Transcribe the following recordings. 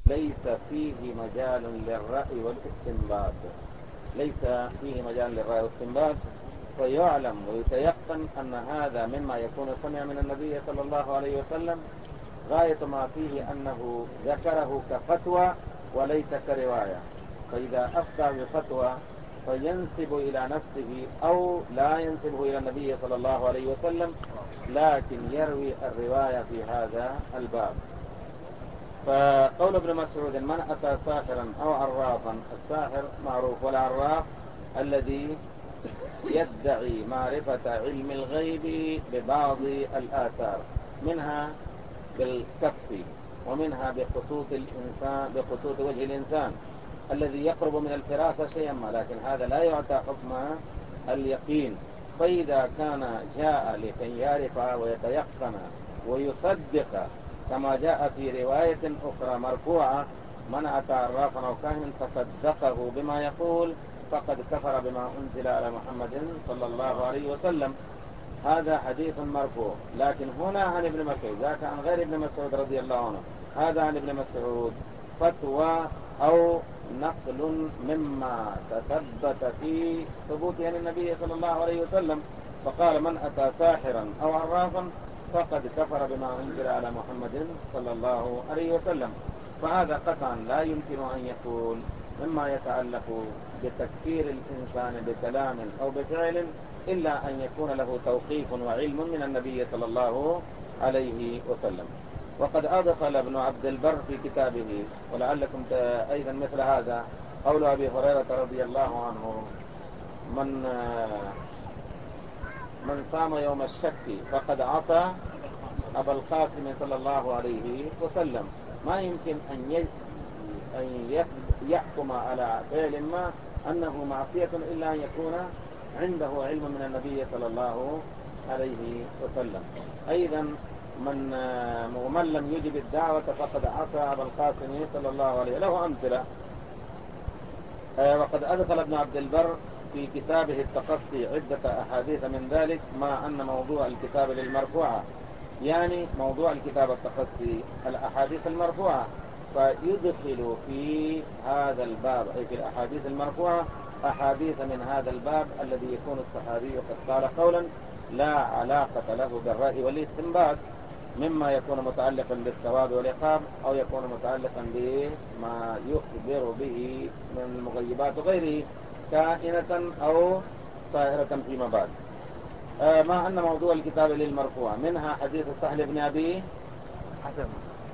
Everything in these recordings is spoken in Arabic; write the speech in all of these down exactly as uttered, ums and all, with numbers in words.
ليس فيه مجال للرأي والاستنباط، ليس فيه مجال للرأي والاستنباط، فيعلم ويتيقن أن هذا مما يكون سمع من النبي صلى الله عليه وسلم، غاية ما فيه أنه ذكره كفتوى وليس كرواية. فإذا أفتى بفتوى فينسب إلى نفسه أو لا ينسبه إلى النبي صلى الله عليه وسلم، لكن يروي الرواية في هذا الباب. فقول ابن مسعود من أتى ساحرا أو عرافا، الساحر معروف، والعراف الذي يدعي معرفة علم الغيب ببعض الآثار، منها بالكف ومنها بخطوط الإنسان، بخطوط وجه الإنسان الذي يقرب من الفراسة شيئا ما، لكن هذا لا يعطى حكم اليقين. فإذا كان جاء لكي يعرف ويتيقن ويصدق كما جاء في رواية أخرى مرفوعة من أتى عرافا أو كاهنا فصدقه بما يقول فقد كفر بما أنزل على محمد صلى الله عليه وسلم. هذا حديث مرفوع. لكن هنا عن ابن مسعود، ذاك عن غير ابن مسعود رضي الله عنه، هذا عن ابن مسعود فتوى أو نقل مما تثبت في ثبوته عن النبي صلى الله عليه وسلم، فقال من أتى ساحرا أو عرافا فقد كفر بما أنزل على محمد صلى الله عليه وسلم. فهذا قطعا لا يمكن أن يكون مما يتعلق بتكفير الإنسان بكلام أو بفعل إلا أن يكون له توقيف وعلم من النبي صلى الله عليه وسلم. وقد أدخل ابن عبد البر في كتابه، ولعلكم أيضا مثل هذا، قول أبي هريرة رضي الله عنه من من صام يوم الشك فقد عصى أبا القاسم صلى الله عليه وسلم. ما يمكن أن أن يحكم على فعل ما أنه معصية إلا أن يكون عنده علم من النبي صلى الله عليه وسلم. أيضا من ومن لم يجب الدعوة فقد عصى أبا القاسم صلى الله عليه، له أمثلة. وقد أدخل ابن عبد البر في كتابه التقصي عدة أحاديث من ذلك، مع أن موضوع الكتاب للمرفوعة، يعني موضوع الكتاب التقصي الأحاديث المرفوعة، فيدخل في هذا الباب أي في الأحاديث المرفوعة أحاديث من هذا الباب الذي يكون الصحابي قد قال قولا لا علاقة له بالرأي والاستنباط، مما يكون متعلقا بالثواب والعقاب أو يكون متعلقا بما يخبر به من المغيبات وغيره كائنة أو طائرة فيما بعد. آه مع أن موضوع الكتاب للمرفوع منها حديث سهل بن أبي حسن،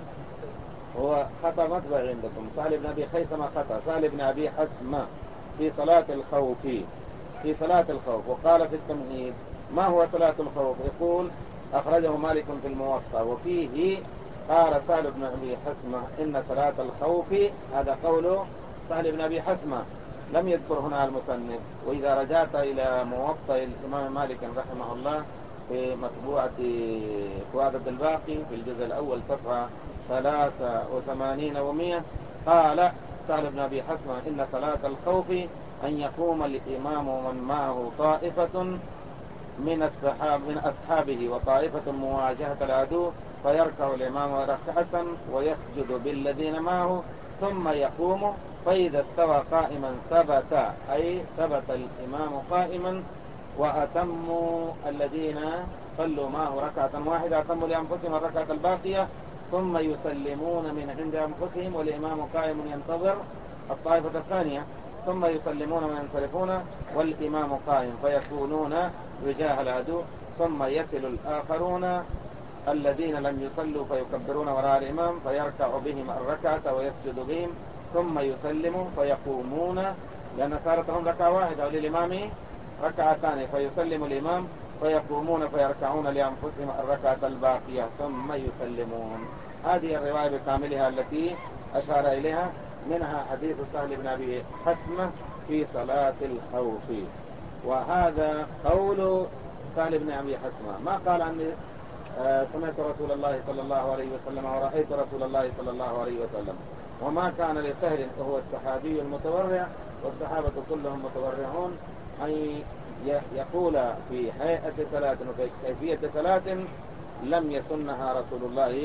هو خطأ مطبع عندكم، سهل بن أبي خيثمة خطأ، سهل بن أبي حسمة في صلاة الخوف، في صلاة الخوف. وقال في التمهيد ما هو صلاة الخوف؟ يقول أخرجه مالك في الموطأ وفيه قال سهل بن أبي حسمة إن صلاة الخوف، هذا قول سهل بن أبي حسمة، لم يذكر هنا المصنف. وإذا رجعت إلى موطأ الإمام مالك رحمه الله في مطبوعة فؤاد الباقي في الجزء الأول صفحة ثلاثة وثمانين ومئة، قال سهل بن أبي حسمة إن صلاة الخوف أن يقوم الإمام ومن معه طائفة من الصحاب من أصحابه وطائفة مواجهة العدو، فيركع الإمام ركعة ويسجد بالذين معه ثم يقوم، فإذا استوى قائما ثبت، أي ثبت الإمام قائما، وأتموا الذين صلوا معه ركعة واحدة أتموا لأنفسهم الركعة الباقية، ثم يسلمون من عند أنفسهم والإمام قائم ينتظر الطائفة الثانية، ثم يسلمون وينصرفون والإمام قائم، فيكونون وجاه العدو، ثم يصل الآخرون الذين لم يصلوا فيكبرون وراء الإمام فيركع بهم الركعة ويسجد بهم، ثم يسلموا فيقومون، لأن صارتهم ركعة واحدة وللإمام ركعتان، فيسلم الإمام فيقومون فيركعون لأنفسهم الركعة الباقية ثم يسلمون. هذه الرواية بكاملها التي أشار إليها، منها حديث سهل بن أبي حسمة في صلاة الخوف. وهذا قول سهل بن أبي حسمة، ما قال عني آه سمعت رسول الله صلى الله عليه وسلم ورأيت رسول الله صلى الله عليه وسلم. وما كان لسهل وهو الصحابي المتورع والصحابة كلهم متورعون أن يقول في هيئة صلاة وفي كيفية صلاة لم يسنها رسول الله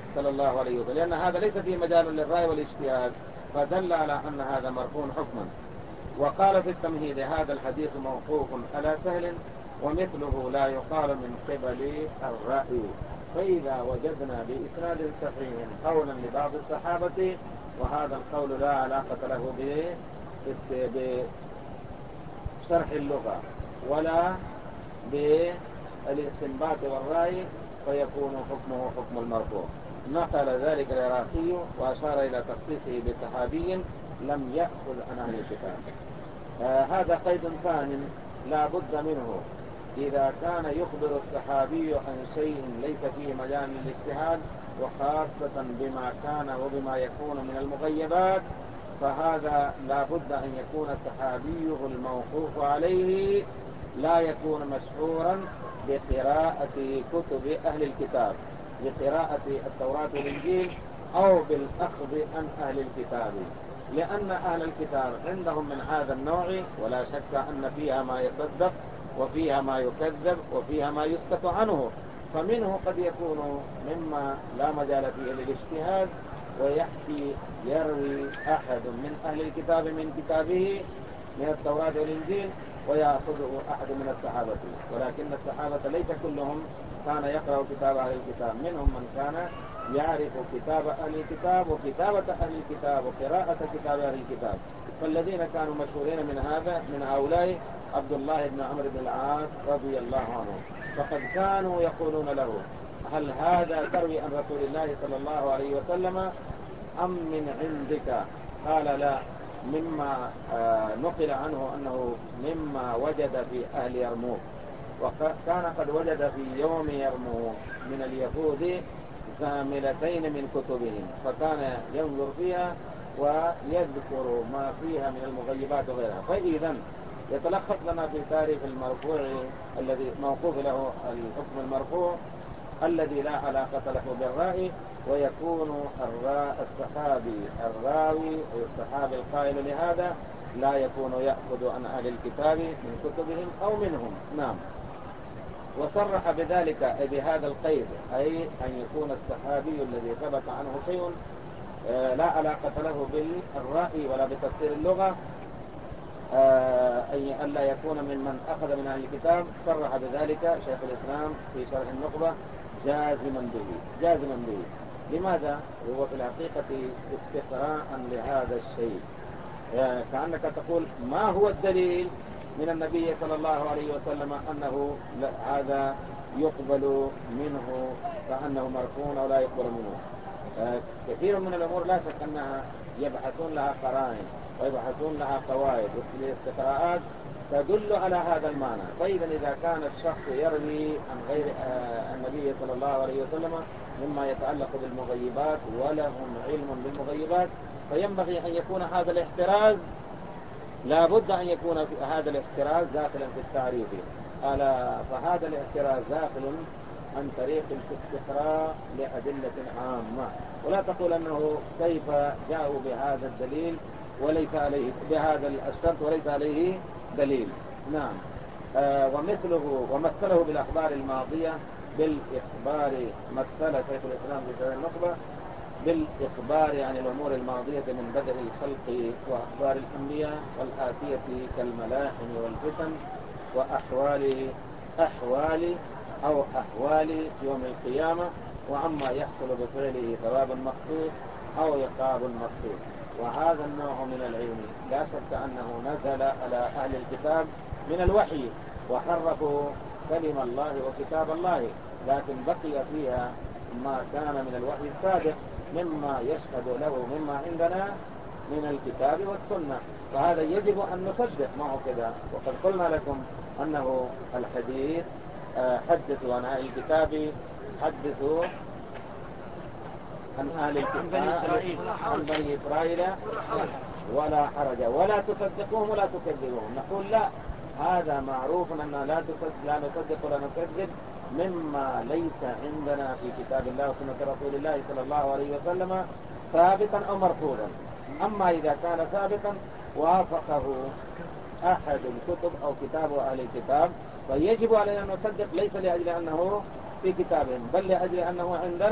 صلى الله عليه وسلم، لأن هذا ليس فيه مجال للرأي والاجتهاد، فدل على أن هذا مرفوع حكما. وقال في التمهيد: هذا الحديث موقوف على سهل ومثله لا يقال من قبل الرأي. فإذا وجدنا بإسناد صحيح قولا لبعض الصحابة وهذا القول لا علاقة له بشرح اللغة ولا بالاستنباط والرأي، فيكون حكمه حكم المرفوع. نقل ذلك العراقي وأشار إلى تخصيصه بصحابي لم يأخذ عن أهل الكتاب. آه هذا قيد ثاني لا بد منه. إذا كان يخبر الصحابي عن شيء ليس فيه مجال للاجتهاد، وخاصة بما كان وبما يكون من المغيبات، فهذا لا بد أن يكون صحابيه الموقوف عليه لا يكون مشهورا بقراءة كتب أهل الكتاب، بقراءة التوراة والإنجيل، أو بالأخذ عن أهل الكتاب، لأن أهل الكتاب عندهم من هذا النوع، ولا شك أن فيها ما يصدق وفيها ما يكذب وفيها ما يسكت عنه. فمنه قد يكون مما لا مجال فيه للاجتهاد ويحكي يروي أحد من أهل الكتاب من كتابه من التوراة والإنجيل ويأخذه أحد من الصحابة، ولكن الصحابة ليس كلهم كان يقرأ كتاب أهل الكتاب، منهم من كان يعرف كتاب أهل الكتاب وكتابة أهل الكتاب وقراءة كتاب أهل الكتاب. فالذين كانوا مشهورين من هذا من هؤلاء عبد الله بن عمرو بن العاص رضي الله عنه، فقد كانوا يقولون له: هل هذا تروي عن رسول الله صلى الله عليه وسلم أم من عندك؟ قال: لا، مما نقل عنه أنه مما وجد في أهل يرموك، وكان قد وجد في يوم يرموك من اليهود زاملتين من كتبهم، فكان ينظر فيها ويذكر ما فيها من المغيبات وغيرها. فإذا يتلخص لنا في تعريف المرفوع الذي موقوف له الحكم المرفوع الذي لا علاقة له بالرأي، ويكون الصحابي الراوي والصحابي القائل لهذا لا يكون يأخذ عن أهل الكتاب من كتبهم أو منهم. نعم. وصرح بذلك بهذا القيد، أي أن يكون الصحابي الذي ثبت عنه شيء لا علاقة له بالرأي ولا بتفسير اللغة، أي ألا يكون ممن أخذ من أهل الكتاب. صرح بذلك شيخ الإسلام في شرح النخبة جازما به جازما به لماذا؟ هو في الحقيقة استقراء لهذا الشيء، كأنك تقول: ما هو الدليل من النبي صلى الله عليه وسلم أنه هذا يقبل منه فأنه مرفوع ولا يقبل منه؟ كثير من الأمور لا شك أنها يبحثون لها قرائن ويبحثون لها قواعد واستقراءات تدل على هذا المعنى. فإذا إذا كان الشخص يروي عن غير النبي صلى الله عليه وسلم مما يتعلق بالمغيبات ولهم علم بالمغيبات، فينبغي أن يكون هذا الاحتراز، لا بد أن يكون في هذا الاحتراز داخلا في التعريف. ألا فهذا الاحتراز داخل عن طريق الاستقراء لأدلة عامة، ولا تقول أنه كيف جاءوا بهذا الدليل وليس عليه بهذا الشرط وليس عليه دليل. نعم. آه ومثله ومثله بالأخبار الماضية بالإخبار، مثل شيخ الإسلام في شرح النخبة بالإخبار عن الأمور الماضية من بدء الخلق وأخبار الأنبياء والآتية كالملاحم والفتن وأحوال أحوال أو أحوال يوم القيامة، وعما يحصل بفعله ثواب مخصوص أو عقاب مخصوص. وهذا النوع من العلم لا شك أنه نزل على أهل الكتاب من الوحي وحرفوا كلم الله وكتاب الله، لكن بقي فيها ما كان من الوحي السابق مما يشهد له مما عندنا من الكتاب والسنة، فهذا يجب أن نصدق معه كذا. وقد قلنا لكم أنه الحديث حدثوا عن أهل الكتاب، حدثوا عن أهل الكتاب عن بني إسرائيل ولا حرج، ولا تصدقوهم ولا تكذبوهم. نقول لا، هذا معروف أننا لا لا نصدق ولا نكذب مما ليس عندنا في كتاب الله وسنة رسول الله صلى الله عليه وسلم ثابتا أو مرفوضا. أما إذا كان ثابتا وافقه أحد الكتب أو كتاب أهل الكتاب فيجب علينا أن نصدق، ليس لأجل أنه في كتابهم بل لأجل أنه عندنا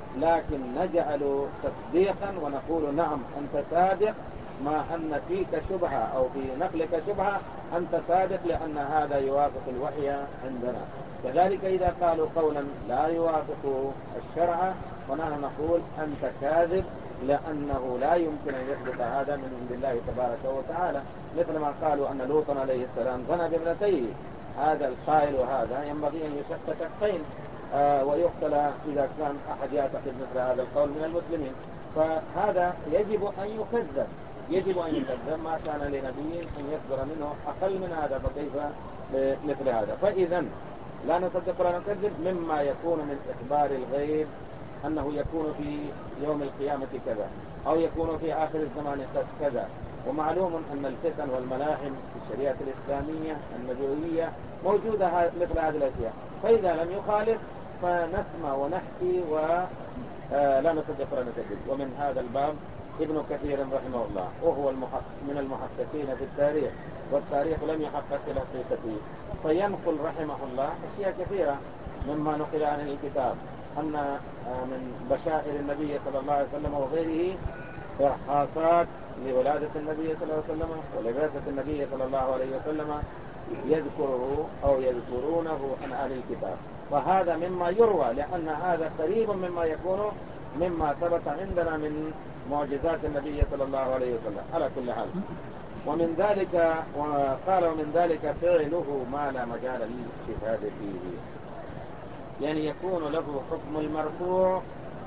لكن نجعل تصديقا ونقول نعم أنت صادق، ما أن فيك شبهة أو في نقلك شبهة أنت صادق لأن هذا يوافق الوحي عندنا. كذلك إذا قالوا قولا لا يوافق الشرع ونحن نقول أنت كاذب لأنه لا يمكن أن يثبت هذا من عند الله تبارك وتعالى، مثل ما قالوا أن لوطا عليه السلام زنى بابنتيه. هذا القائل وهذا ينبغي أن يشق شقين آه ويقتل إذا كان أحد يعتقد مثل هذا القول من المسلمين. فهذا يجب أن يكذب، يجب أن يكذب، ما كان لنبي أن يصدر منه أقل من هذا، فكيف مثل هذا؟ فإذا لا نصدق ولا نكذب مما يكون من إخبار الغيب أنه يكون في يوم القيامة كذا أو يكون في آخر الزمان كذا. ومعلوم أن الفتن والملاحم في الشريعة الإسلامية النبوية موجودة مثل هذه الأشياء، فإذا لم يخالف فنسمع ونحكي ولا نصدق ولا نكذب. ومن هذا الباب ابن كثير رحمه الله، وهو من المحققين في التاريخ، والتاريخ لم يحقق في حقيقته، فينقل رحمه الله أشياء كثيرة مما نقل عن الكتاب، أن من بشائر النبي صلى الله عليه وسلم وغيره إرحاصات لولادة النبي صلى الله عليه وسلم ولباسة النبي صلى الله عليه وسلم يذكره أو يذكرونه عن أهل الكتاب، وهذا مما يروى لأن هذا قريب مما يكون مما ثبت عندنا من معجزات النبي صلى الله عليه وسلم على كل حال. ومن ذلك وقال ومن ذلك فعله ما لا مجال للاجتهاد فيه، يعني يكون له حكم المرفوع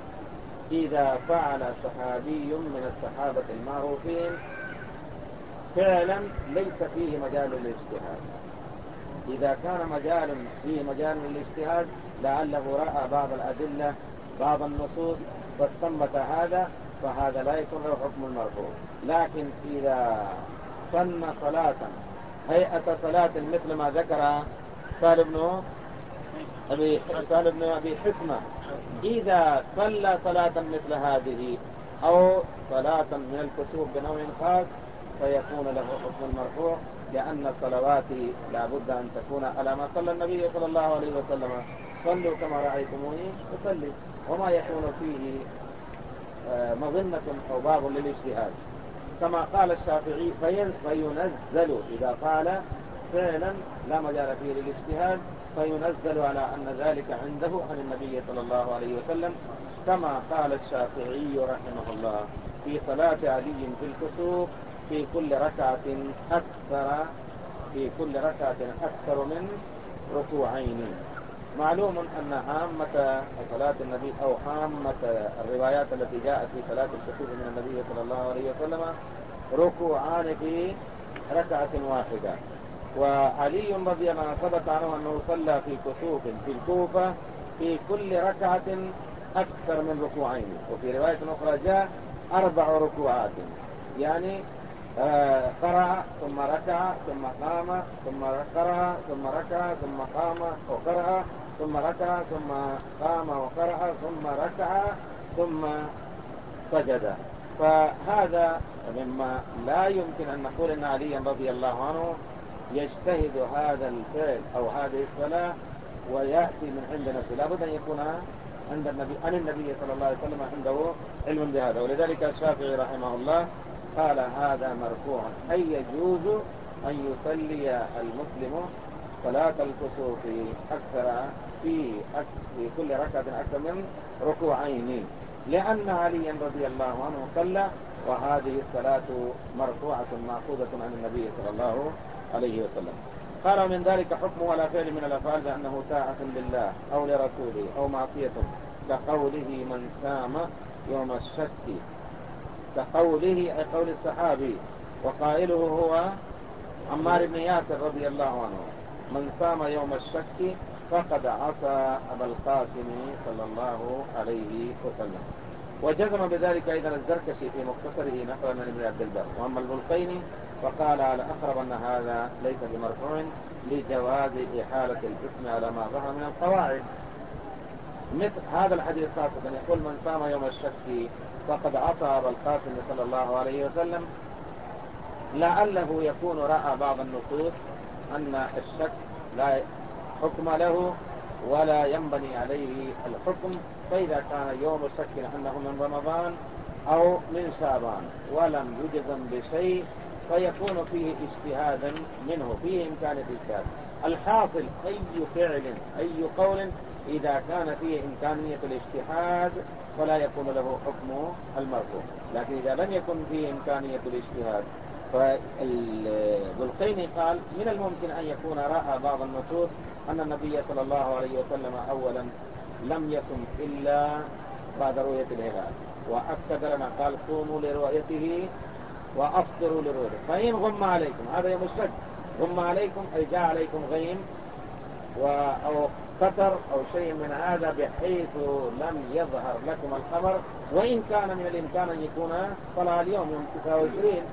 إذا فعل صحابي من الصحابة المعروفين فعلا ليس فيه مجال للاجتهاد. إذا كان مجال فيه مجال للاجتهاد لعله رأى بعض الأدلة بعض النصوص فاستنبط هذا، فهذا لا يكون له حكم المرفوع. لكن إذا صن صلاة هيئة صلاة مثل ما ذكر سالم بن أبي سالم بن أبي حسمة، إذا صلى صلاة مثل هذه أو صلاة من الكسوف بنوع خاص فيكون له حكم المرفوع، لأن الصلوات لا بد أن تكون على ما صلى النبي صلى الله عليه وسلم، صلوا كما رأيتموني أصلي، وما يكون فيه مظنة أو باب للاجتهاد. كما قال الشافعي فينزل إذا قال فعلا لا مجال فيه للاجتهاد فينزل على أن ذلك عنده عن النبي صلى الله عليه وسلم، كما قال الشافعي رحمه الله في صلاة علي في الكسوف في كل ركعة أكثر في كل ركعة أكثر من ركوعين. معلوم أن عامة صلاة النبي أو عامة الروايات التي جاءت في صلاة الكسوف من النبي صلى الله عليه وسلم ركوعان في ركعة واحدة. وعلي رضي الله عنه ثبت عنه أنه صلى في كسوف في الكوفة في كل ركعة أكثر من ركوعين، وفي رواية أخرى جاء أربع ركوعات، يعني آه قرأ ثم ركع ثم قام ثم قرأ ثم ركع ثم قام وقرأ ثم ركع ثم قام وقرأ ثم ركع ثم سجد. فهذا مما لا يمكن أن نقول أن علي رضي الله عنه يجتهد هذا الفعل أو هذه الصلاة ويأتي من عند نفسه، لابد أن يكون عند النبي عن النبي صلى الله عليه وسلم عنده علم بهذا. ولذلك الشافعي رحمه الله قال هذا مرفوع، أي يجوز أن يصلي المسلم صلاة الكسوف أكثر في في كل ركعة أكثر من ركوعين، لأن علي رضي الله عنه صلى، وهذه الصلاة مرفوعة مأخوذة عن النبي صلى الله عليه وسلم. قال من ذلك حكم ولا فعل من الأفعال بأنه طاعة لله أو لرسوله أو معصية، كقوله من سام يوم الشك، كقوله أي قول الصحابي، وقائله هو عمار بن ياسر رضي الله عنه، من سام يوم الشك فقد عصى أبا القاسم صلى الله عليه وسلم. وجزم بذلك أيضا الزركشي في مختصره نقلا من ابن عبد البر. وأما البلقيني فقال على أقرب أن هذا ليس بمرفوع لجواز إحالة الاسم على ما ظهر من القواعد. مثل هذا الحديث خاصة يقول من صام يوم الشك فقد عصى أبا القاسم صلى الله عليه وسلم، لعله يكون رأى بعض النصوص أن الشك لا حكم له ولا ينبني عليه الحكم. فإذا كان يوم الشك أنه من رمضان أو من شعبان ولم يجزم بشيء فيكون فيه اجتهادا منه، فيه إمكانية اجتهاد. الحاصل أي فعل أي قول إذا كان فيه إمكانية الاجتهاد فلا يكون له حكم المرفوع، لكن إذا لم يكن فيه إمكانية الاجتهاد فالبلقيني قال من الممكن أن يكون رأى بعض النصوص أن النبي صلى الله عليه وسلم أولا لم يصم إلا بعد رؤية الهلال، وأكد لنا قال صوموا لرؤيته وأفطروا لرؤيته، فإن غم عليكم هذا يوم الشك، غم عليكم أي جاء عليكم غيم أو قطر أو شيء من هذا بحيث لم يظهر لكم القمر، وإن كان من الإمكان أن يكون طلع اليوم يوم تسعة وعشرين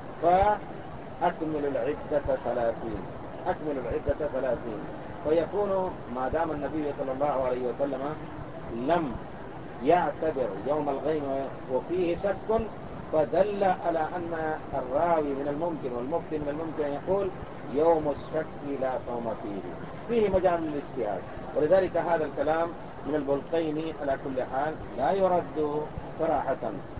فأكملوا العدة ثلاثين، أكملوا العدة ثلاثين. فيكون ما دام النبي صلى الله عليه وسلم لم يعتبر يوم الغيم وفيه شك فدل على أن الراوي من الممكن والمفتي من الممكن أن يقول يوم الشك لا صوم فيه، فيه مجال للاجتهاد. ولذلك هذا الكلام من البلقيني على كل حال لا يرد صراحة.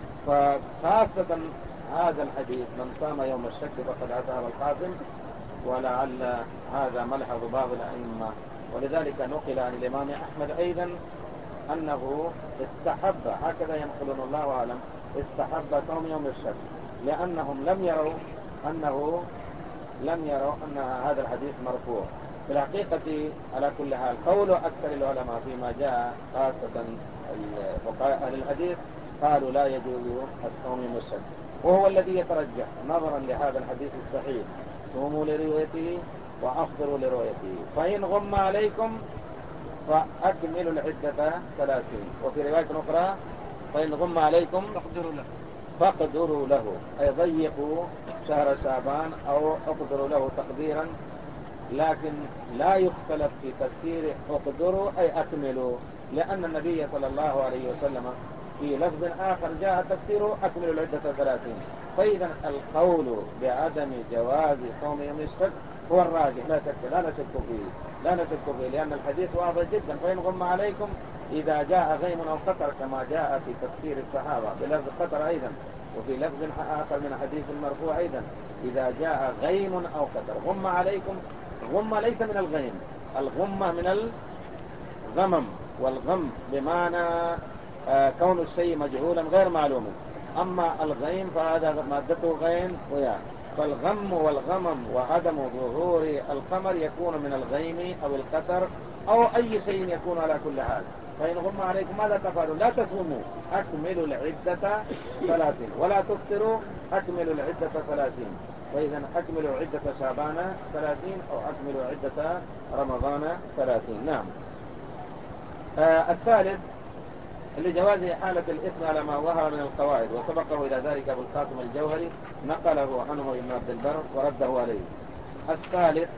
فخاصة هذا الحديث من صام يوم الشك فقد أتى القاسم، ولعل هذا ملحظ بعض الأئمة. ولذلك نقل عن الإمام أحمد أيضا أنه استحب، هكذا ينقلون الله أعلم، استحب صوم يوم الشك لأنهم لم يروا أنه لم يروا أن هذا الحديث مرفوع. في الحقيقة على كل حال قول أكثر العلماء فيما جاء خاصة فقهاء أهل الحديث قالوا لا يجوز الصوم يوم الشك، وهو الذي يترجح نظرا لهذا الحديث الصحيح صوموا لرؤيته وأفطروا لرؤيته، فإن غم عليكم فأكملوا العدة ثلاثين. وفي رواية أخرى فإن غم عليكم فاقدروا له، فاقدروا له أي ضيقوا شهر شعبان أو اقدروا له تقديرا، لكن لا يختلف في تفسير اقدروا أي أكملوا، لأن النبي صلى الله عليه وسلم في لفظ آخر جاء تفسيره أكملوا العدة ثلاثين. فإذا القول بعدم جواز صوم يوم الشك هو الراجح، لا شك لا نشك فيه لا نشك فيه لأن الحديث واضح جدا. فإن غم عليكم إذا جاء غيم أو قطر كما جاء في تفسير الصحابة بلفظ قطر أيضا، وفي لفظ آخر من حديث المرفوع أيضا إذا جاء غيم أو قطر غم عليكم. غم ليس من الغيم، الغمة من الغمم، والغم بمعنى آه كون الشيء مجهولا غير معلوم، أما الغيم فهذا مادته غين ويا. فالغم والغمم وعدم ظهور القمر يكون من الغيم أو القطر أو أي شيء يكون على كل حال. فإن غم عليكم ماذا تفعلوا؟ لا تصوموا أكملوا العدة ثلاثين، ولا تفطروا أكملوا العدة ثلاثين. فإذا أكملوا عدة شعبان ثلاثين أو أكملوا عدة رمضان ثلاثين. نعم. آه الثالث لجواز إحالة الإثم على ما ظهر من القواعد، وسبقه إلى ذلك أبو القاسم الجوهري نقله عنه ابن عبد البر ورده عليه. الثالث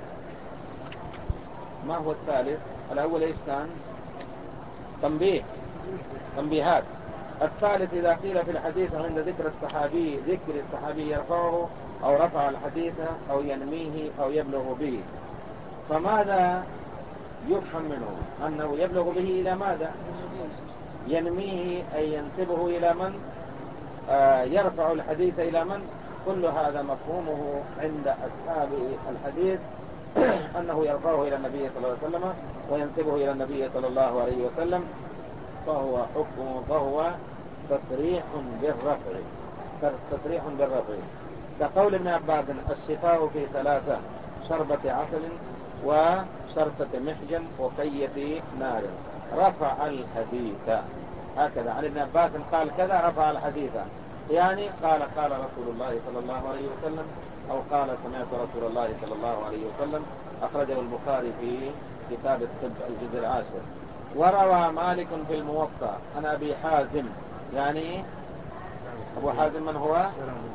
ما هو الثالث؟ الأول إيش كان؟ تنبيه تنبيهات. الثالث إذا قيل في الحديث عند ذكر الصحابي ذكر الصحابي يرفعه أو رفع الحديث أو ينميه أو يبلغ به، فماذا يفهم منه؟ أنه يبلغ به إلى ماذا؟ ينميه أي ينسبه إلى من؟ آه يرفع الحديث إلى من؟ كل هذا مفهومه عند أصحاب الحديث أنه يرفعه إلى النبي صلى الله عليه وسلم وينسبه إلى النبي صلى الله عليه وسلم، فهو حكم فهو تصريح بالرفع تصريح بالرفع كقول ابن عباس الشفاء في ثلاثة: شربة عسل وشرطة محجن وكية نار. رفع الحديث هكذا عن ابن عباس قال كذا، رفع الحديث يعني قال قال رسول الله صلى الله عليه وسلم أو قال سمعت رسول الله صلى الله عليه وسلم. أخرجه البخاري في كتاب الطب الجزء العاشر. وروى مالك في الموطأ عن أبي حازم، يعني أبو حازم من هو؟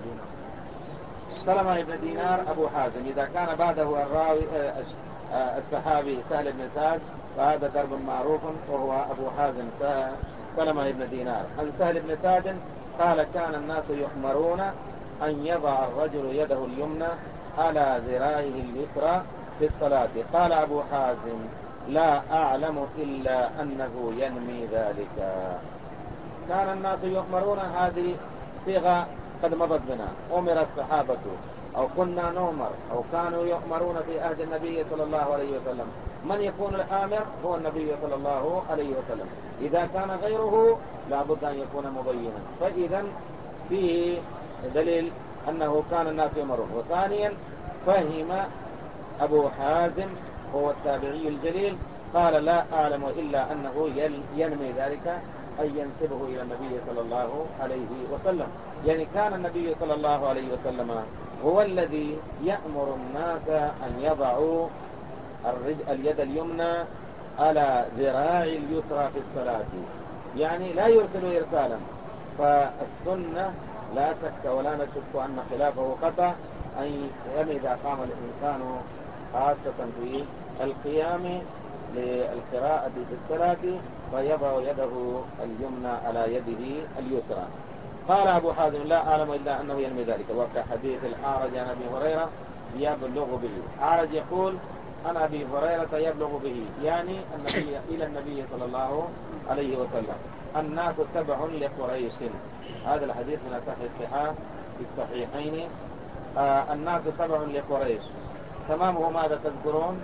سلمة بن دينار أبو حازم. إذا كان بعده الراوي الصحابي سهل بن سعد فهذا درب معروف وهو أبو حازم سلمة بن دينار. عن سهل بن سعد قال كان الناس يؤمرون أن يضع الرجل يده اليمنى على ذراعه اليسرى في الصلاة. قال أبو حازم لا أعلم إلا أنه ينمي ذلك. كان الناس يؤمرون، هذه صيغة قد مضت بنا، أمر الصحابة أو كنا نؤمر أو كانوا يؤمرون في عهد النبي صلى الله عليه وسلم. من يكون الآمر هو النبي صلى الله عليه وسلم، إذا كان غيره لابد أن يكون مبينا. فإذا فيه دليل أنه كان الناس يؤمرون. وثانيا فهم أبو حازم هو التابعي الجليل قال لا أعلم إلا أنه ينمي ذلك، أي ينسبه إلى النبي صلى الله عليه وسلم. يعني كان النبي صلى الله عليه وسلم هو الذي يأمر الناس أن يضعوا اليد اليمنى على ذراع اليسرى في الصلاة، يعني لا يرسل إرسالا. فالسنة لا شك ولا نشك أن خلافه خطأ، أي إذا قام الإنسان خاصة في القيام للقراءة في الصلاة فيضع يده اليمنى على يده اليسرى. قال أبو حازم لا أعلم إلا أنه ينمي ذلك، وكحديث الأعرج عن أبي هريرة يبلغ به. أعرج يقول عن أبي هريرة يبلغ به، يعني النبي إلى النبي صلى الله عليه وسلم. الناس تبع لقريش، هذا الحديث من أصح الصحاح في الصحيحين. آه الناس تبع لقريش، تمامه ماذا تذكرون؟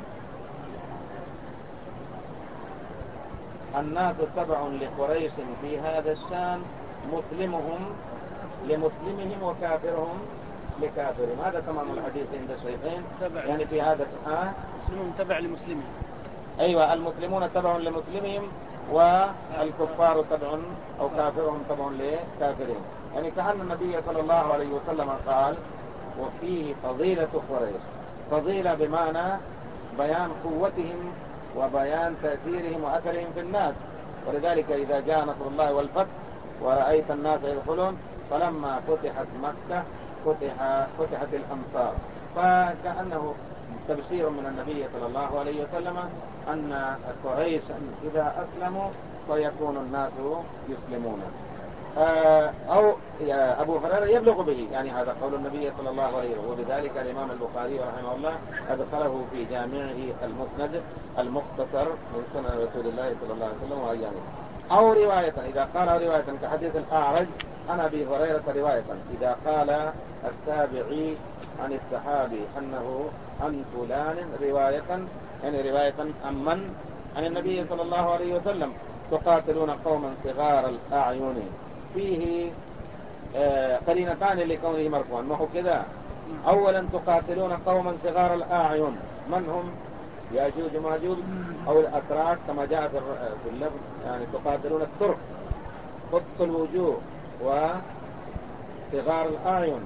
الناس تبع لقريش في هذا الشان، مسلمهم لمسلمهم وكافرهم لكافرهم. هذا تمام الحديث عند الشيخين، يعني في هذا الشان مسلمون تبع لمسلمهم. أيوة، المسلمون تبع لمسلمهم والكفار تبع أو كافرهم تبع لكافرهم. يعني كأن النبي صلى الله عليه وسلم قال وفيه فضيلة قريش. فضيلة بمعنى بيان قوتهم وبيان تأثيرهم وأثرهم في الناس. ولذلك إذا جاء نصر الله والفتح ورأيت الناس يدخلون، فلما فتحت مكة فتح فتحت الأمصار، فكأنه تبشير من النبي صلى الله عليه وسلم أن قريش إذا أسلموا فيكون الناس يسلمون. أو أبو هريرة يبلغ به، يعني هذا قول النبي صلى الله عليه وسلم. وبذلك الإمام البخاري رحمه الله أدخله في جامعه المسند المختصر من سنن رسول الله صلى الله عليه وسلم وأيامه. أو رواية إذا قال رواية كحديث الأعرج عن أبي هريرة رواية، إذا قال التابعي عن الصحابي أنه عن فلان رواية، يعني رواية عن من؟ عن النبي صلى الله عليه وسلم. تقاتلون قوما صغار الأعين، فيه قرينتان لكونه مرفوعا، ما هو كذا. أولا تقاتلون قوما صغار الأعين، من هم؟ يأجوج وماجوج أو الأتراك كما جاء في اللفظ، يعني تقاتلون الترك قدس الوجوه وصغار الأعين،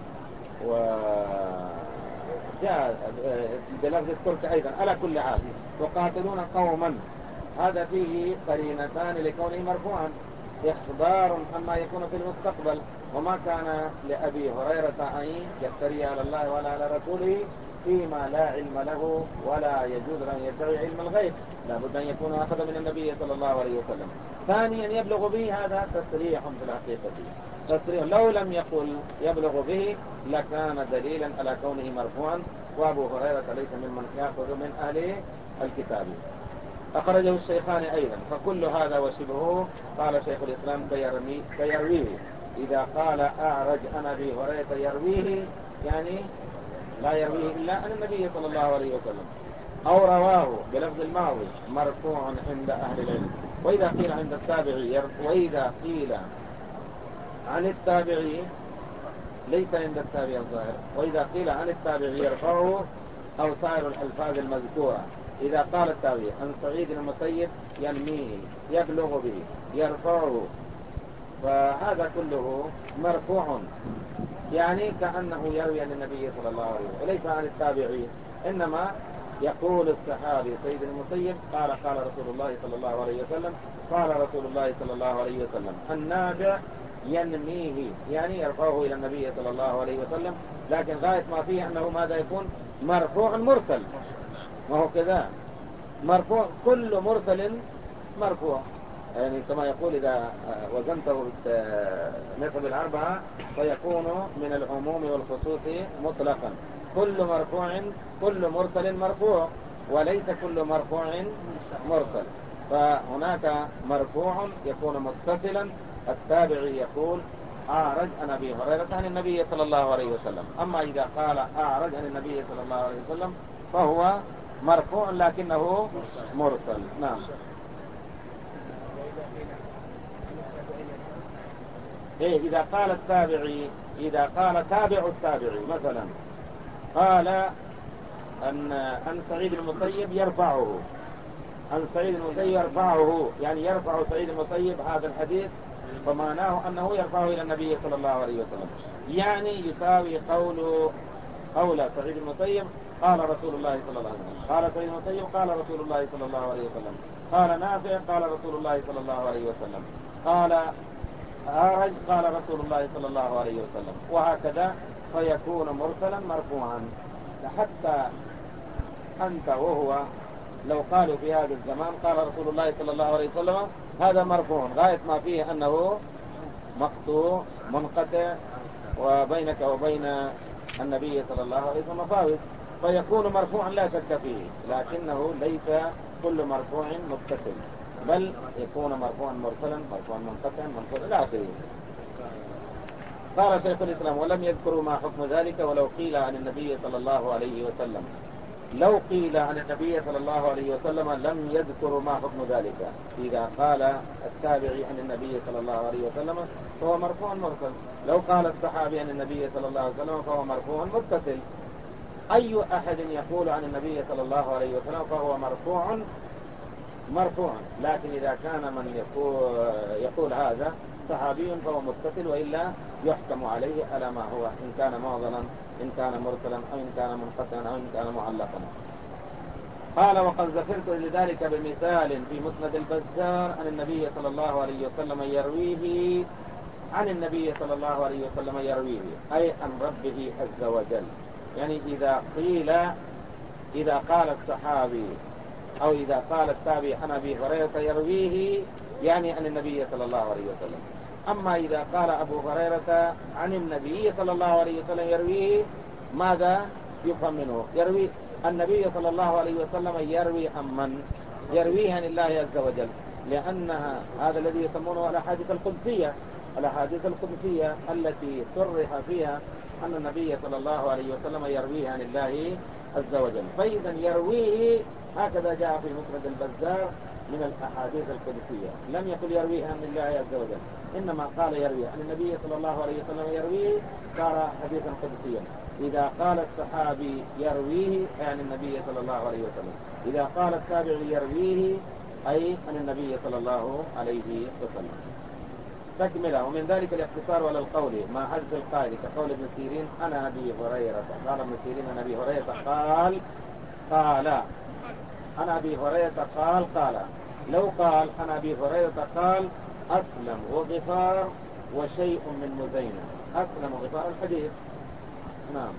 وجاء بلفظ الترك أيضا. على كل حال تقاتلون قوما، هذا فيه قرينتان لكونه مرفوعا، إخبار عما يكون في المستقبل. وما كان لأبي هريرة أن يفتري على الله ولا على رسوله فيما لا علم له، ولا يجوز أن يدعي علم الغيب، لابد أن يكون أخذ من النبي صلى الله عليه وسلم. ثانيا يبلغ به، هذا تصريح في الحقيقة، تصريح. لو لم يقل يبلغ به لكان دليلا على كونه مرفوعا، وأبو هريرة ليس ممن يأخذ من أهل الكتاب. أخرجه الشيخان أيضا. فكل هذا وشبهه قال شيخ الإسلام كيرويه. إذا قال أعرج عن أبي هريرة يرويه، يعني لا يرويه إلا عن النبي صلى الله عليه وسلم. أو رواه بلفظ الماضي مرفوع عند أهل العلم. وإذا قيل عند التابعي، وإذا قيل عن التابعي ليس عند التابعي الظاهر، وإذا قيل عن التابعي يرفعه أو سائر الألفاظ المذكورة. إذا قال التابعي عن سعيد المسيب ينميه، يبلغ به، يرفعه، فهذا كله مرفوع، يعني كأنه يروي عن النبي صلى الله عليه وسلم وليس عن التابعي. إنما يقول الصحابي سيد المسيب قال قال رسول الله صلى الله عليه وسلم، قال رسول الله صلى الله عليه وسلم. النابع ينميه، يعني يرفعه إلى النبي صلى الله عليه وسلم، لكن غاية ما فيه أنه ماذا يكون؟ مرفوع مرسل، ما هو كذا. مرفوع، كل مرسل مرفوع، يعني كما يقول إذا وزنته نسب الأربعة فيكون من العموم والخصوص مطلقا. كل مرفوع كل مرسل مرفوع، وليس كل مرفوع مرسل. فهناك مرفوع يكون متصلا، التابعي يقول أعرج عن أبي هريرة عن النبي صلى الله عليه وسلم. أما إذا قال أعرج عن النبي صلى الله عليه وسلم فهو مرفوع لكنه مرسل. نعم. إيه إذا قال التابعي، إذا قال تابع التابعي مثلا قال أن أن سعيد المسيب يرفعه، أن سعيد المسيب يرفعه، يعني يرفع سعيد المسيب هذا الحديث، فمعناه أنه يرفعه إلى النبي صلى الله عليه وسلم، يعني يساوي قول قول سعيد المسيب قال رسول الله صلى الله عليه وسلم، قال سعيد المسيب قال رسول الله صلى الله عليه وسلم، قال نافع قال رسول الله صلى الله عليه وسلم، قال أعرج قال رسول الله صلى الله عليه وسلم، وهكذا فيكون مرسلا مرفوعا. حتى أنت وهو لو قالوا في هذا الزمان قال رسول الله صلى الله عليه وسلم هذا مرفوع غاية ما فيه أنه مقطوع منقطع وبينك وبين النبي صلى الله عليه وسلم فاوت، فيكون مرفوعا لا شك فيه، لكنه ليس كل مرفوع متصل، بل يكون مرفوعا مرسلا، مرفوعا منقطعا، منقطعا إلى آخره. قال شيخ الإسلام ولم يذكروا ما حكم ذلك ولو قيل عن النبي صلى الله عليه وسلم. لو قيل عن النبي صلى الله عليه وسلم لم يذكروا ما حكم ذلك. إذا قال التابعي عن النبي صلى الله عليه وسلم فهو مرفوع مرسل، لو قال الصحابي عن النبي صلى الله عليه وسلم فهو مرفوع متصل. أي أحد يقول عن النبي صلى الله عليه وسلم فهو مرفوع مرفوع، لكن إذا كان من يقول, يقول هذا صحابي فهو متصل، وإلا يحكم عليه على ما هو، إن كان معضلا، إن كان مرسلا، أو إن كان منقطعا، أو إن كان معلقا. قال وقد ذكرت لذلك بمثال في مسند البزار عن النبي صلى الله عليه وسلم يرويه عن النبي صلى الله عليه وسلم يرويه أي عن ربه عز وجل. يعني إذا قيل إذا قال الصحابي أو إذا قال التابعي عن أبي هريرة يرويه يعني عن النبي صلى الله عليه وسلم. أما إذا قال أبو هريرة عن النبي صلى الله عليه وسلم يرويه ماذا يفهم منه؟ يروي النبي صلى الله عليه وسلم يروي عن من؟ يرويه عن الله عز وجل، لأنها هذا الذي يسمونه الأحاديث القدسية، الأحاديث القدسية التي صرح فيها أن النبي صلى الله عليه وسلم يرويه عن الله عز وجل. فإذا يرويه هكذا جاء في مسند البزار من الأحاديث القدسية، لم يقل يرويه عن الله عز وجل، إنما قال يرويه عن النبي صلى الله عليه وسلم يرويه صار حديثا قدسيا. إذا قال الصحابي يرويه عن النبي صلى الله عليه وسلم، إذا قال التابعي يرويه أي عن النبي صلى الله عليه وسلم. تكمله ومن ذلك الاقتصار على القول مع حذف القائل كقول ابن سيرين أنا أبي هريرة، قال ابن سيرين أنا أبي هريرة قال قال أنا أبي هريرة قال قال لو قال أنا أبي هريرة قال أسلم وغفار وشيء من مزينة. أسلم وغفار الحديث، نعم،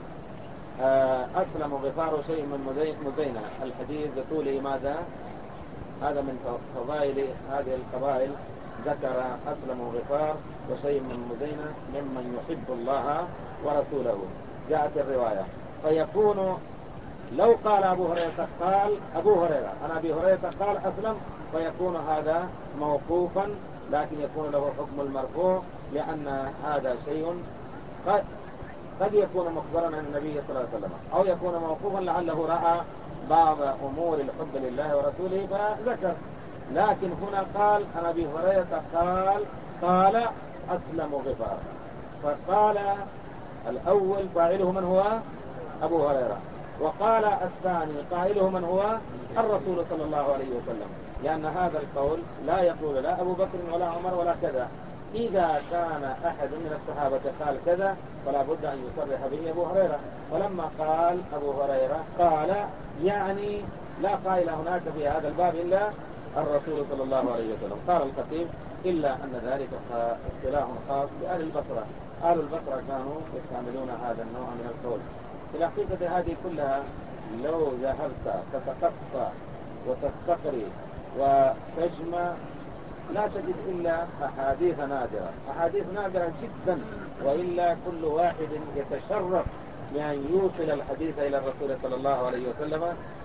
أسلم وغفار وشيء من مزينة الحديث بطوله ماذا؟ هذا من فضائل هذه القبائل، ذكر أسلم وغفار وشيء من مزينة ممن يحب الله ورسوله، جاءت الرواية. فيكون لو قال أبو هريرة قال أبو هريرة أنا أبي هريرة قال أسلم، فيكون هذا موقوفا، لكن يكون له حكم المرفوع، لأن هذا شيء قد قد يكون مخبرا عن النبي صلى الله عليه وسلم، أو يكون موقوفا لعله رأى بعض أمور الحب لله ورسوله فذكر. لكن هنا قال أنا أبي هريرة قال قال أسلم غفار، فقال الأول فاعله من هو؟ أبو هريرة، وقال الثاني قائله من هو؟ الرسول صلى الله عليه وسلم، لأن هذا القول لا يقول لا أبو بكر ولا عمر ولا كذا. إذا كان أحد من الصحابة قال كذا فلا بد أن يصرح به أبو هريرة. فلما قال أبو هريرة قال يعني لا قائل هناك في هذا الباب إلا الرسول صلى الله عليه وسلم. قال الخطيب إلا أن ذلك اصطلاح خاص بأهل البصرة، أهل البصرة كانوا يستعملون هذا النوع من القول. في الحقيقة هذه كلها لو ذهبت تتقصى وتستقري وتجمع لا تجد إلا أحاديث نادرة، أحاديث نادرة جدا، وإلا كل واحد يتشرف بأن يوصل الحديث إلى الرسول صلى الله عليه وسلم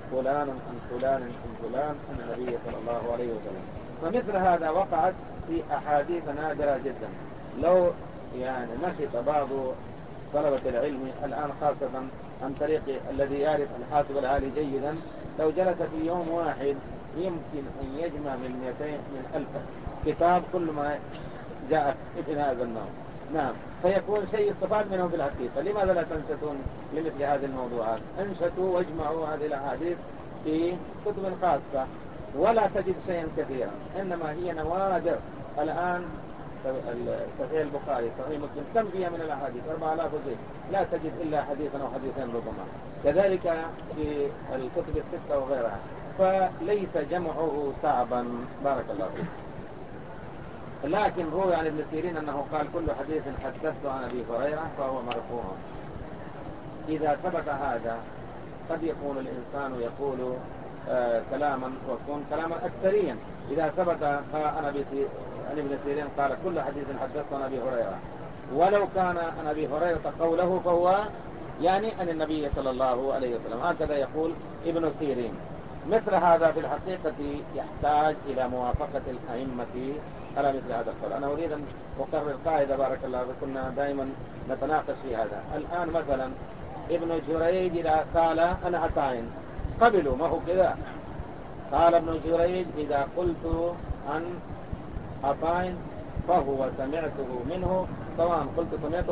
فلان عن فلان عن فلان عن النبي صلى الله عليه وسلم. فمثل هذا وقعت في أحاديث نادرة جدا. لو يعني نشط بعض طلبة العلم الآن خاصة عن طريق الذي يعرف الحاسب الآلي جيدا، لو جلس في يوم واحد يمكن أن يجمع من مئتين من ألف كتاب كل ما جاء في هذا النوع. نعم، فيكون شيء استفاد منه في الحقيقة. لماذا لا تنشطون لمثل هذه الموضوعات؟ انشطوا واجمعوا هذه الأحاديث في كتب خاصة، ولا تجد شيئا كثيرا، إنما هي نوادر. الآن صحيح البخاري صحيح مسلم كم فيها من الأحاديث؟ أربعة آلاف وزيد، لا تجد إلا حديثا أو حديثين ربما. كذلك في الكتب الستة وغيرها، فليس جمعه صعبا. بارك الله فيك. لكن روي عن ابن سيرين أنه قال كل حديث حدثت عن أبي هريرة فهو مرفوع. إذا ثبت هذا قد يكون الإنسان يقول آه كلاما ويكون كلاما أكثريا. إذا ثبت عن ابن سيرين قال كل حديث حدثت عن أبي هريرة، ولو كان عن أبي هريرة قوله فهو يعني عن النبي صلى الله عليه وسلم. هكذا يقول ابن سيرين. مثل هذا في الحقيقة يحتاج إلى موافقة الأئمة على مثل هذا القول. أنا أريد أن أقرر قاعدة بارك الله فيكم، كنا دائما نتناقش في هذا. الآن مثلا ابن جريج إذا قال أنا عطاء قبلوا، ما هو كذا؟ قال ابن جريج إذا قلت عن عطاء فهو سمعته منه، سواء قلت سمعته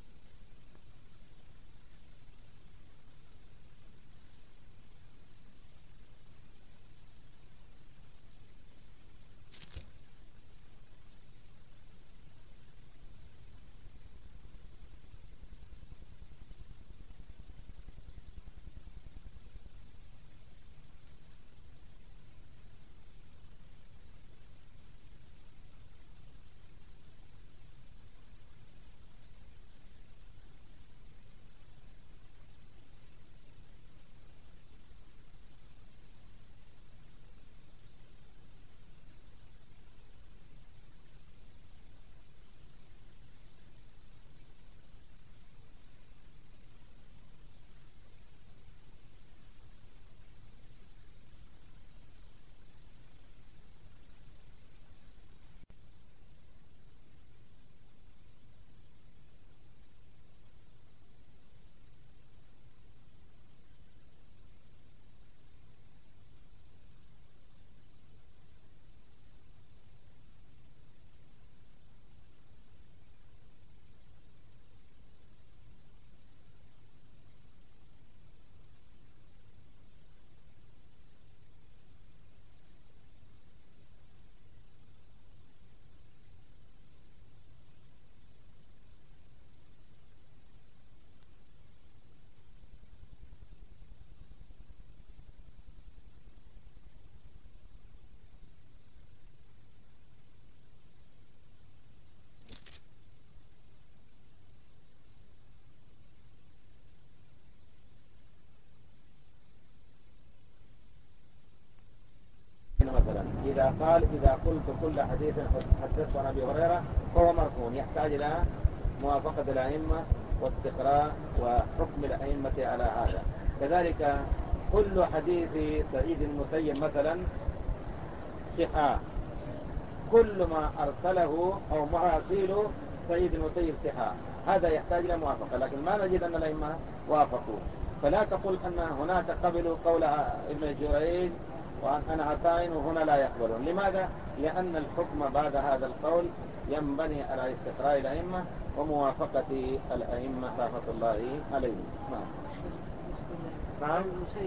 مثلا إذا قال إذا قلت كل حديث حدثت عن أبي هريرة فهو مرفوع، يحتاج إلى موافقة الأئمة واستقراء وحكم الأئمة على هذا. كذلك كل حديث سعيد المسيب مثلا صحاح، كل ما أرسله أو مراسيل سعيد المسيب صحاح، هذا يحتاج إلى موافقة، لكن ما نجد أن الأئمة وافقوا. فلا تقول أن هناك قبلوا قول ابن جريج وأنا عطاء وهنا لا يقبلون. لماذا؟ لأن الحكم بعد هذا القول ينبني على استقراء الأئمة وموافقة الأئمة رحمة الله عليهم. نعم. نعم.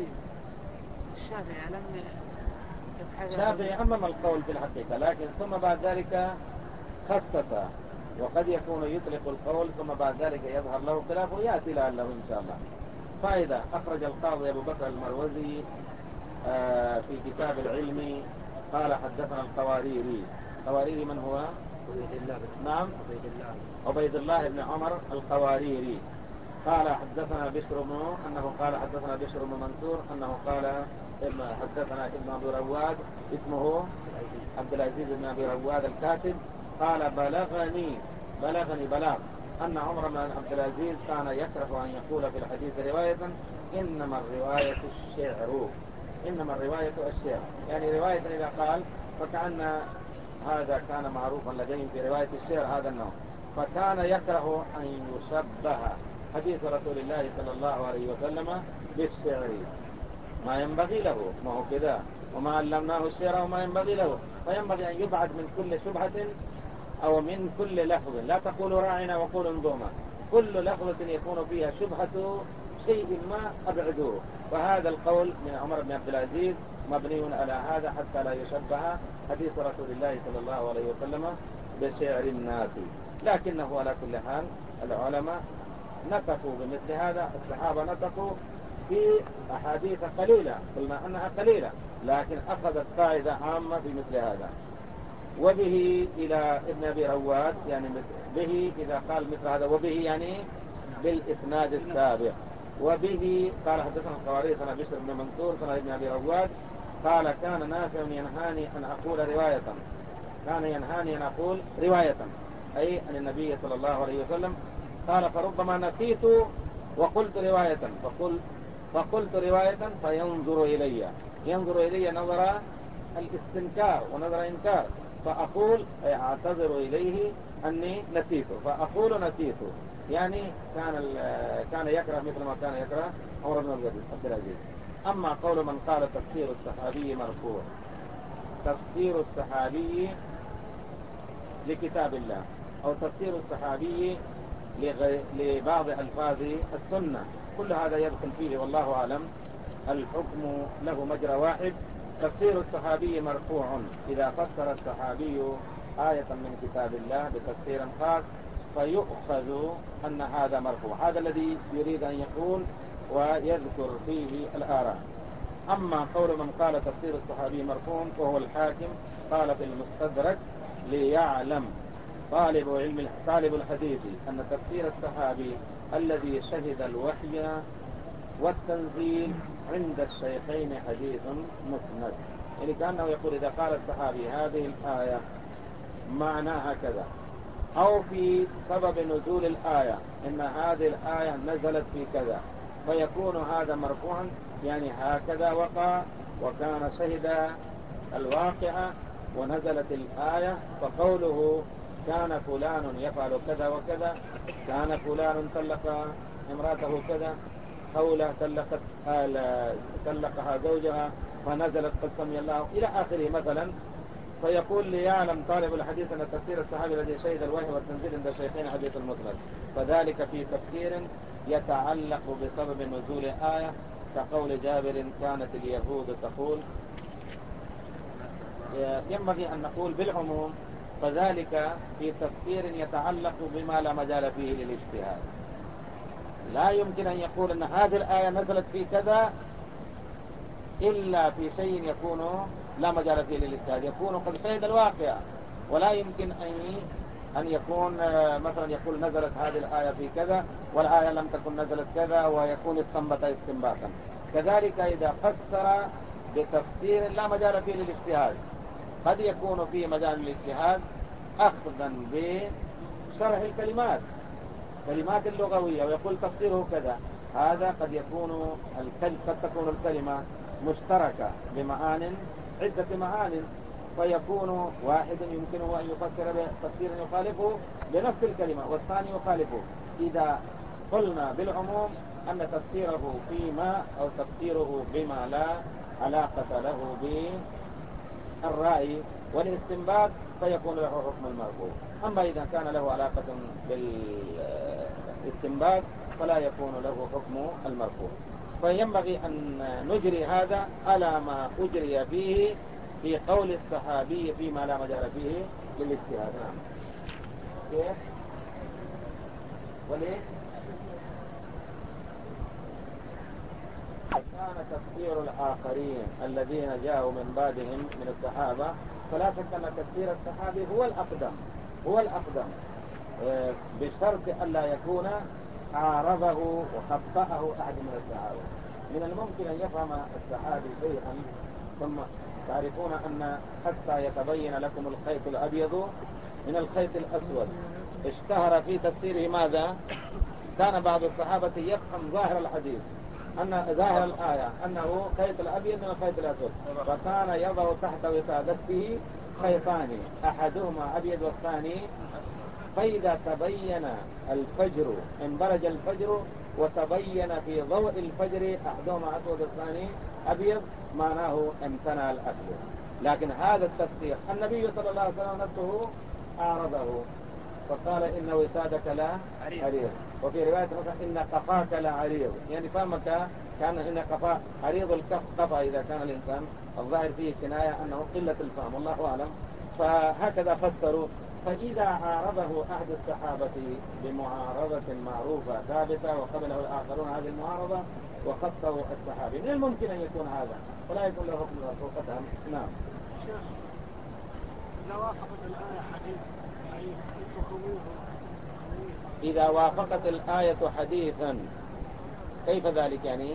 الشافعي لم الشافعي عمم القول في الحقيقة، لكن ثم بعد ذلك خصص، وقد يكون يطلق القول ثم بعد ذلك يظهر له خلافه يأتي لعله إن شاء الله. فإذا أخرج القاضي أبو بكر المروزي آه في كتاب العلم قال حدثنا القواريري. القواريري من هو؟ عبيد الله. نعم، عبيد الله عبيد الله بن عمر القواريري. قال حدثنا بشر بن أنه قال حدثنا بشر بن منصور أنه قال حدثنا ابن أبي رواد اسمه عبد العزيز بن أبي رواد الكاتب. قال بلغني بلغني بلاغ أن عمر بن عبد العزيز كان يكره أن يقول في الحديث رواية إنما الرواية الشعر إنما الرواية الشعر، يعني رواية إذا قال فكأن هذا كان معروفا لديهم في رواية الشعر هذا النوع، فكان يكره أن يشبه حديث رسول الله صلى الله عليه وسلم بالشعر، ما ينبغي له، ما هو كذا، وما علمناه الشعر وما ينبغي له، فينبغي أن يبعد من كل شبهة أو من كل لفظ، لا تقولوا راعنا وقولوا انظرنا، كل لفظة يكون فيها شبهة شيء ما أبعدوه. فهذا القول من عمر بن عبد العزيز مبني على هذا حتى لا يشبه حديث رسول الله صلى الله عليه وسلم بشعر الناس. لكنه على كل حال العلماء نطقوا بمثل هذا، الصحابة نطقوا في أحاديث قليلة، قلنا أنها قليلة، لكن أخذت قاعدة عامة في مثل هذا. وبه إلى ابن أبي رواد، يعني به إذا قال مثل هذا وبه يعني بالإسناد السابق. وبه قال حدثنا القوارير سنة بشر بن منصور سنة ابن أبي رواد قال كان نافع ينهاني أن أقول رواية، كان ينهاني أن أقول رواية أي عن النبي صلى الله عليه وسلم. قال فربما نسيت وقلت رواية، فقل فقلت رواية فينظر إلي، ينظر إلي نظر الاستنكار ونظر إنكار، فأقول أي أعتذر إليه أني نسيته، فأقول نسيته، يعني كان كان يكره مثل ما كان يكره عمر بن عبد العزيز. أما قول من قال تفسير الصحابي مرفوع، تفسير الصحابي لكتاب الله أو تفسير الصحابي لبعض ألفاظ السنة، كل هذا يدخل فيه والله أعلم. الحكم له مجرى واحد. تفسير الصحابي مرفوع إذا فسر الصحابي آية من كتاب الله بتفسير خاص فيؤخذ أن هذا مرفوع، هذا الذي يريد أن يقول ويذكر فيه الآراء. أما قول من قال تفسير الصحابي مرفوع وهو الحاكم قال في المستدرك ليعلم طالب علم طالب الحديث أن تفسير الصحابي الذي شهد الوحي والتنزيل عند الشيخين حديث مسند، يعني كأنه يقول إذا قال الصحابي هذه الآية معناها كذا، أو في سبب نزول الآية إن هذه الآية نزلت في كذا، فيكون هذا مرفوعا، يعني هكذا وقع وكان شهد الواقعة ونزلت الآية، فقوله كان فلان يفعل كذا وكذا، كان فلان طلق امراته كذا، خولة طلقت طلقها زوجها فنزلت قد سمي الله إلى آخره مثلا. فيقول ليعلم طالب الحديث أن تفسير الصحابي الذي شهد الوحي والتنزيل عند الشيخين حديث المسند، فذلك في تفسير يتعلق بسبب نزول آية، كقول جابر كانت اليهود تقول، ينبغي أن نقول بالعموم، فذلك في تفسير يتعلق بما لا مجال فيه للاجتهاد. لا يمكن أن يقول أن هذه الآية نزلت في كذا إلا في شيء يكون لا مجال فيه للاجتهاد، يكون قد شهد الواقع، ولا يمكن أن أن يكون مثلا يقول نزلت هذه الآية في كذا والآية لم تكن نزلت كذا ويكون استنبط استنباطا. كذلك إذا فسر بتفسير لا مجال فيه للاجتهاد، قد يكون فيه مجال للاجتهاد أخذا بشرح الكلمات كلمات اللغوية ويقول تفسيره كذا، هذا قد يكون الكلمة قد تكون الكلمة مشتركة بمعان عدة معان، فيكون واحد يمكنه أن يفسر بتفسير يخالفه بنفس الكلمة والثاني يخالفه. إذا قلنا بالعموم أن تفسيره فيما أو تفسيره بما لا علاقة له بالرأي والاستنباط فيكون له حكم المرفوع. أما إذا كان له علاقة بالاستنباط فلا يكون له حكم المرفوع. فينبغي أن نجري هذا على ما أجري فيه في قول الصحابي فيما لا مجال فيه للاجتهاد. نعم. كيف؟ وليه؟ كان تفسير الآخرين الذين جاءوا من بعدهم من الصحابة، فلا شك أن تفسير الصحابي هو الأقدم هو الأقدم بشرط ألا يكون عارضه وخطأه أحد من الصحابة. من الممكن أن يفهم الصحابي شيئا ثم تعرفون أن حتى يتبين لكم الخيط الأبيض من الخيط الأسود، اشتهر في تفسيره ماذا؟ كان بعض الصحابة يفهم ظاهر الحديث أن ظاهر الآية أنه خيط الأبيض من الخيط الأسود، فكان يضع تحت وسادته خيطان أحدهما أبيض والثاني، فإذا تبين الفجر انبرج الفجر وتبين في ضوء الفجر أحدهما أسود والثاني أبيض معناه امتنع الأكل. لكن هذا التفسير النبي صلى الله عليه وسلم نفسه أعرضه فقال إن وسادك لا عريض، وفي رواية مثلا إن قفاك لا عريض، يعني فهمك كان إن قفا عريض الكف قفا إذا كان الإنسان الظاهر فيه كناية أنه قلة الفهم والله أعلم. فهكذا فسروا. فإذا عارضه أحد الصحابة بمعارضة معروفة ثابتة وقبله الآخرون هذه المعارضة وخطوا الصحابي، من الممكن أن يكون هذا ولا يكون له حكم مرفوع قطعا. نعم. إذا وافقت الآية حديث إذا وافقت الآية حديثا كيف ذلك يعني؟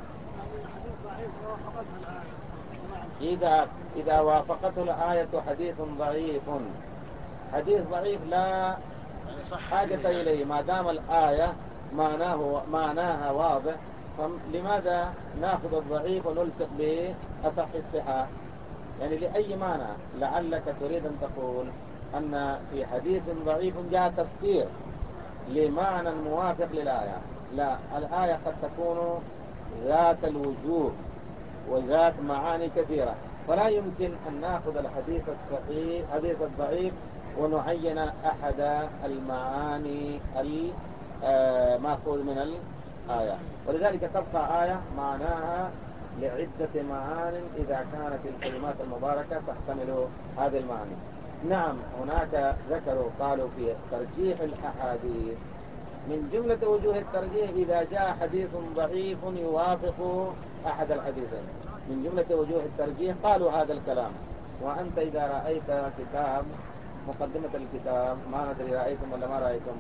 إذا إذا وافقته الآية حديث ضعيف، حديث ضعيف لا حاجة إليه ما دام الآية معناه معناها واضح، فلماذا نأخذ الضعيف ونلصق به أصح الصحة؟ يعني لأي معنى؟ لعلك تريد أن تقول أن في حديث ضعيف جاء تفسير لمعنى موافق للآية. لا، الآية قد تكون ذات الوجوه وذات معاني كثيرة، فلا يمكن أن نأخذ الحديث الصحيح حديث الضعيف ونعين أحد المعاني المأخوذ من الآية. ولذلك تبقى آية معناها لعدة معان إذا كانت الكلمات المباركة تحتمل هذه المعاني. نعم، هناك ذكروا قالوا في ترجيح الأحاديث من جملة وجوه الترجيح إذا جاء حديث ضعيف يوافق أحد الحديثين، من جملة وجوه الترجيح قالوا هذا الكلام. وأنت إذا رأيت كتاب مقدمة الكتاب ما ندري رأيتم ولا ما رأيتم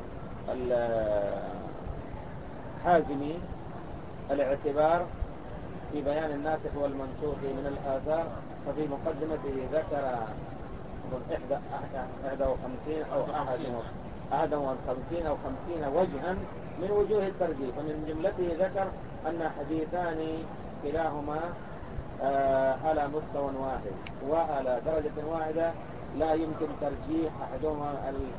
الحازمي الاعتبار في بيان الناسخ والمنسوخ من الآثار، ففي مقدمته ذكر إحدى إحدى وخمسين أو أحد وخمسين أو خمسين وجها من وجوه الترجيح، فمن جملته ذكر أن حديثان كلاهما آه على مستوى واحد وعلى درجة واحدة لا يمكن ترجيح أحدهما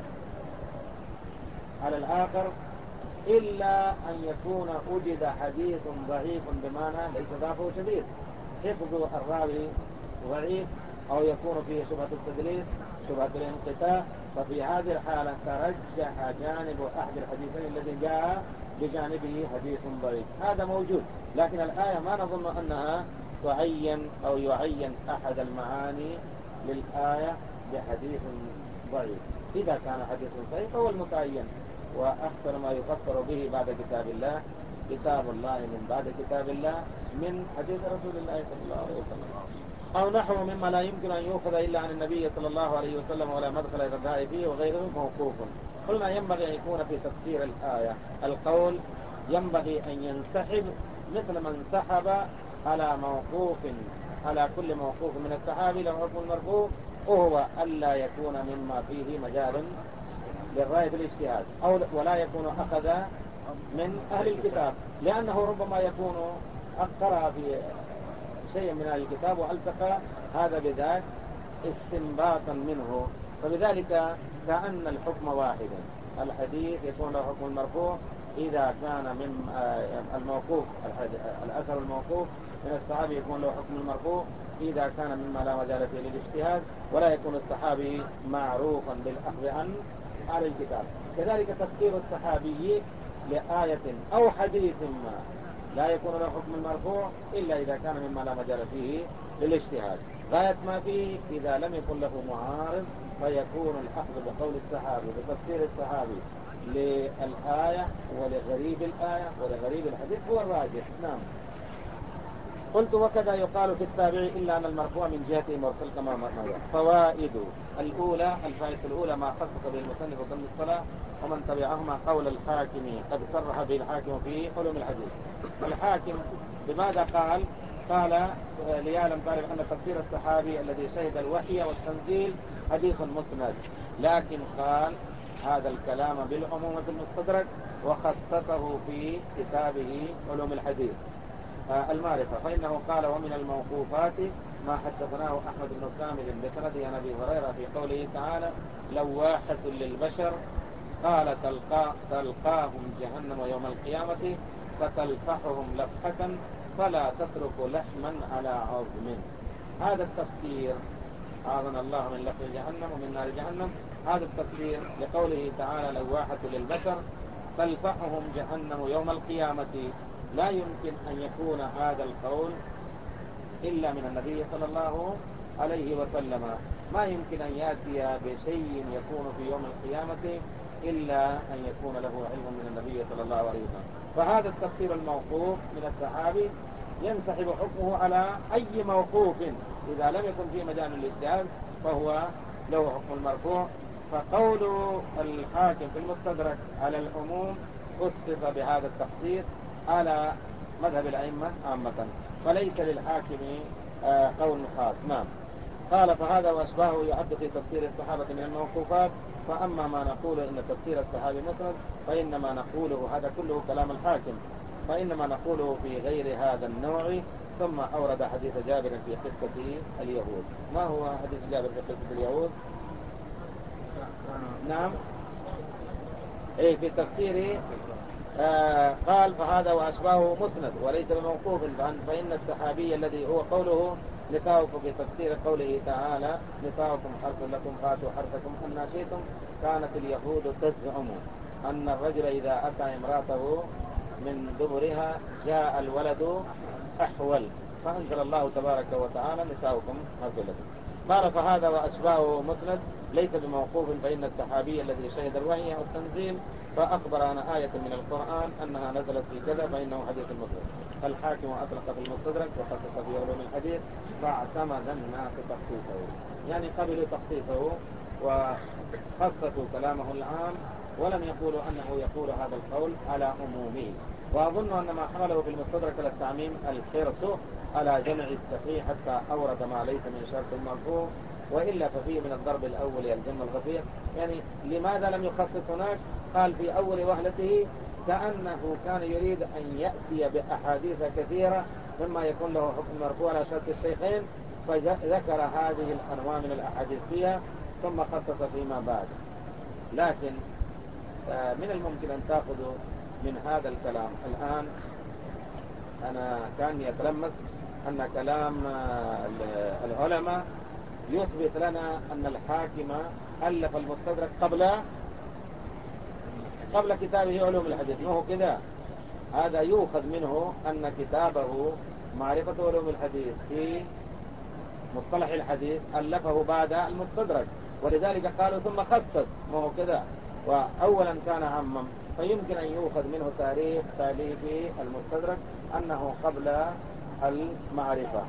على الآخر إلا أن يكون وجد حديث ضعيف بمعنى ليس ضعفه شديد، حفظ الراوي ضعيف أو يكون فيه شبهة التدليس شبهة الانقطاع، ففي هذه الحالة ترجح جانب أحد الحديثين الذي جاء بجانبه حديث ضعيف. هذا موجود، لكن الآية ما نظن أنها تعين أو يعين أحد المعاني للآية بحديث ضعيف. إذا كان حديث صحيح فهو المتعين، وأكثر ما يفسر به بعد كتاب الله كتاب الله من بعد كتاب الله من حديث رسول الله صلى الله عليه وسلم، أو نحو مما لا يمكن أن يؤخذ إلا عن النبي صلى الله عليه وسلم ولا مدخل إلى الرأي فيه وغيره موقوف. قلنا ينبغي أن يكون في تفسير الآية القول ينبغي أن ينسحب مثل من سحب على موقوف على كل موقوف من الصحابي له حكم المرفوع، وهو ألا يكون مما فيه مجال للرأي بالاجتهاد، أو ولا يكون أخذ من أهل الكتاب، لأنه ربما يكون قرأ في شيء من أهل الكتاب وألتقى هذا بذاك استنباطا منه، فبذلك كأن الحكم واحدا. الحديث يكون له حكم المرفوع إذا كان من الموقوف الأثر الموقوف من الصحابي يكون له حكم المرفوع إذا كان مما لا مجال فيه للاجتهاد، ولا يكون الصحابي معروفا بالأخذ عن أهل الكتاب. كذلك تفسير الصحابي لآية أو حديث ما لا يكون له حكم المرفوع إلا إذا كان مما لا مجال فيه للاجتهاد. غاية ما فيه إذا لم يكن له معارض فيكون الأخذ بقول الصحابي بتفسير الصحابي للآية ولغريب الآية ولغريب الحديث هو الراجح. نعم. قلت وكذا يقال في التابع إلا أن المرفوع من جهته مرسل كما مرنا. فوائد الأولى الفائدة الأولى ما خصص به المصنف ضمن الصلاة ومن تبعهما قول الحاكم قد صرح به الحاكم في علوم الحديث. الحاكم بماذا قال؟ قال ليعلم طالب أن تفسير الصحابي الذي شهد الوحي والتنزيل حديث مسند، لكن قال هذا الكلام بالعموم في المستدرك وخصصه في كتابه علوم الحديث. المعرفة، فإنه قال ومن الموقوفات ما حدثناه أحمد بن كامل بسند عن أبي هريرة في قوله تعالى لواحة للبشر قال تلقى تلقاهم جهنم يوم القيامة فتلفحهم لفحة فلا تترك لحما على عظم. هذا التفسير أعاذنا الله من لفح جهنم ومن نار جهنم. هذا التفسير لقوله تعالى لواحة للبشر تلفحهم جهنم يوم القيامة لا يمكن أن يكون هذا القول إلا من النبي صلى الله عليه وسلم. ما يمكن أن يأتي بشيء يكون في يوم القيامة إلا أن يكون له علم من النبي صلى الله عليه وسلم. فهذا التفسير الموقوف من الصحابي ينسحب حكمه على أي موقوف إذا لم يكن في مجال الاجتهاد فهو له حكم المرفوع. فقول الحاكم في المستدرك على العموم خصص بهذا التخصيص على مذهب الأئمة عامة، فليس للحاكم قول خاص. نعم. قال فهذا وأشباهه يعد في تفسير الصحابة من الموقوفات. فأما ما نقول إن تفسير الصحابي مسند فإنما نقوله هذا كله كلام الحاكم، فإنما نقوله في غير هذا النوع. ثم أورد حديث جابر في قصة اليهود. ما هو حديث جابر في قصة اليهود؟ نعم. إيه في تفسيره آه قال فهذا وأشباهه مسند وليس بموقوف، فإن الصحابي الذي هو قوله نساؤكم في تفسير قوله تعالى نساؤكم حرث لكم فاتوا حرثكم أن شئتم كانت اليهود تزعم أن الرجل إذا أتى امرأته من دبرها جاء الولد أحول، فأنزل الله تبارك وتعالى نساؤكم حرث لكم. قال فهذا وأشباهه مسند ليس بموقوف، فإن الصحابي الذي شهد الوحي أو التنزيل فأخبر عن آية من القرآن أنها نزلت في كذا فإنه حديث مسند. الحاكم أطلق في المستدرك وخصص في علوم الحديث فاعتمد الناس تخصيصه، يعني قبلوا تخصيصه وخصصوا كلامه العام ولم يقولوا أنه يقول هذا القول على عمومه. وأظن أن ما حمله في المستدرك على التعميم الحرص على جمع الصحيح حتى أورد ما ليس من شرط المرفوع، وإلا ففيه من الضرب الأول الجمع الغفير. يعني لماذا لم يخصص هناك؟ قال في أول وهلته كأنه كان يريد أن يأتي بأحاديث كثيرة مما يكون له حكم مرفوع على شرط الشيخين، فذكر هذه الأنواع من الأحاديث فيها ثم خصص فيما بعد. لكن من الممكن أن تأخذوا من هذا الكلام الآن، أنا كان يتلمس أن كلام العلماء يثبت لنا أن الحاكم ألف المستدرك قبل قبل كتابه علوم الحديث. ما هو كذا؟ هذا يؤخذ منه أن كتابه معرفة علوم الحديث في مصطلح الحديث ألفه بعد المستدرك، ولذلك قالوا ثم خصص. ما هو كذا؟ وأولا كان عمم، فيمكن أن يؤخذ منه تاريخ تأليف المستدرك أنه قبل المعرفة.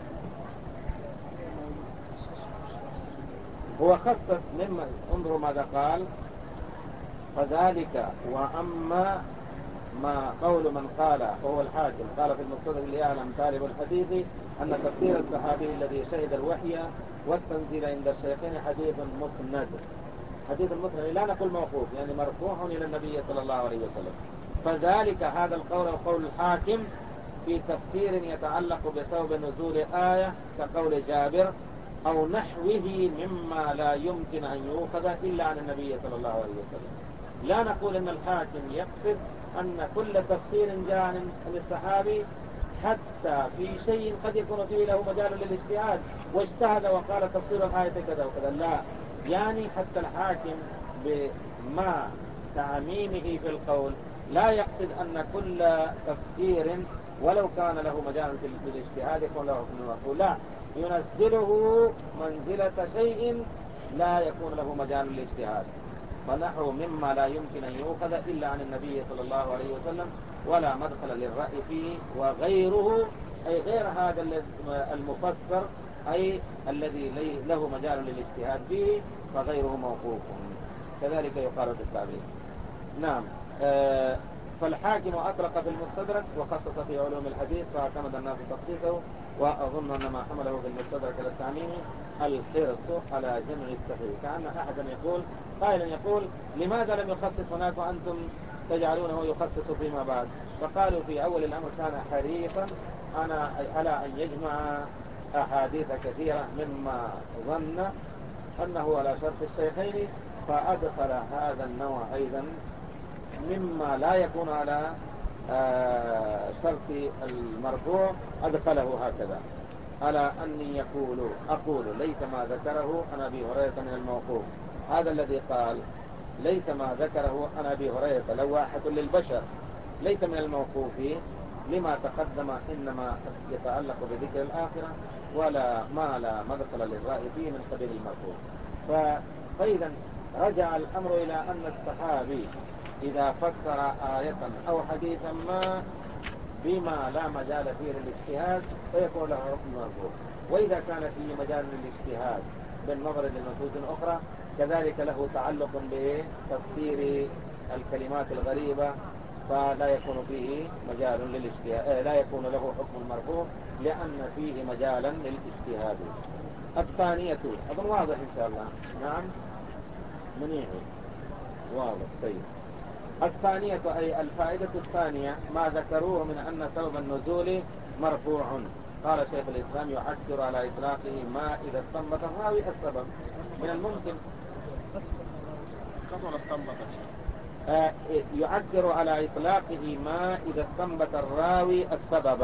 هو خصص مما انظروا ماذا قال فذلك. وأما ما قول من قال وهو الحاكم قال في المستدرك ليعلم طالب الحديث أن تفسير الصحابي الذي شهد الوحي والتنزيل عند الشيخين حديث مسند. حديث مسند لا نقول موقوف، يعني مرفوع إلى النبي صلى الله عليه وسلم. فذلك هذا القول وقول الحاكم في تفسير يتعلق بسبب نزول آية كقول جابر أو نحوه مما لا يمكن أن يؤخذ إلا عن النبي صلى الله عليه وسلم. لا نقول أن الحاكم يقصد أن كل تفسير جاء عن الصحابي حتى في شيء قد يكون فيه له مجال للاجتهاد واجتهد وقال تفسير الآية كذا وكذا، لا، يعني حتى الحاكم بما تعميمه في القول لا يقصد أن كل تفسير ولو كان له مجال للاجتهاد يكون له حكم المرفوع، لا، ينزله منزلة شيء لا يكون له مجال للاجتهاد. فنحو مما لا يمكن أن يؤخذ إلا عن النبي صلى الله عليه وسلم ولا مدخل للرأي فيه، وغيره أي غير هذا المفسر أي الذي له مجال للاجتهاد فيه فغيره موقوف. كذلك يقال في التعبير. نعم. آه فالحاكم أطلق في المستدرك وخصص في علوم الحديث فاعتمد الناس تخصيصه. وأظن أن ما حمله في المستدرك على التعميم الحرص على جمع الصحيح، كأن أحدا يقول قائلا يقول لماذا لم يخصص هناك وأنتم تجعلونه يخصص فيما بعد. فقالوا في أول الأمر كان حريصا أنا على أن يجمع أحاديث كثيرة مما ظن أنه على شرط الشيخين، فأدخل هذا النوع أيضا مما لا يكون على شرط المرفوع، أدخله هكذا على أني يقول أقول ليس ما ذكره عن أبي هريرة من الموقوف. هذا الذي قال ليس ما ذكره عن أبي هريرة لواحة للبشر ليس من الموقوف لما تقدم، إنما يتعلق بذكر الآخرة ولا ما لا مدخل للرأي فيه من قبيل المرفوع. فإذا رجع الأمر إلى أن الصحابي إذا فسر آية أو حديثا ما بما لا مجال فيه للاجتهاد فيكون له حكم مرفوع، وإذا كان فيه مجال للاجتهاد بالنظر لنصوص أخرى كذلك له تعلق بتفسير الكلمات الغريبة فلا يكون فيه مجال للاجتهاد، لا يكون له حكم مرفوع لأن فيه مجالا للاجتهاد. الثانية أظن واضح إن شاء الله. نعم منيح واضح. طيب الثانية أي الفائدة الثانية ما ذكروه من أن سبب النزول مرفوع. قال شيخ الإسلام يعكر على إطلاقه ما إذا استنبط الراوي السبب. من الممكن آه يعكر على إطلاقه ما إذا استنبط الراوي السبب.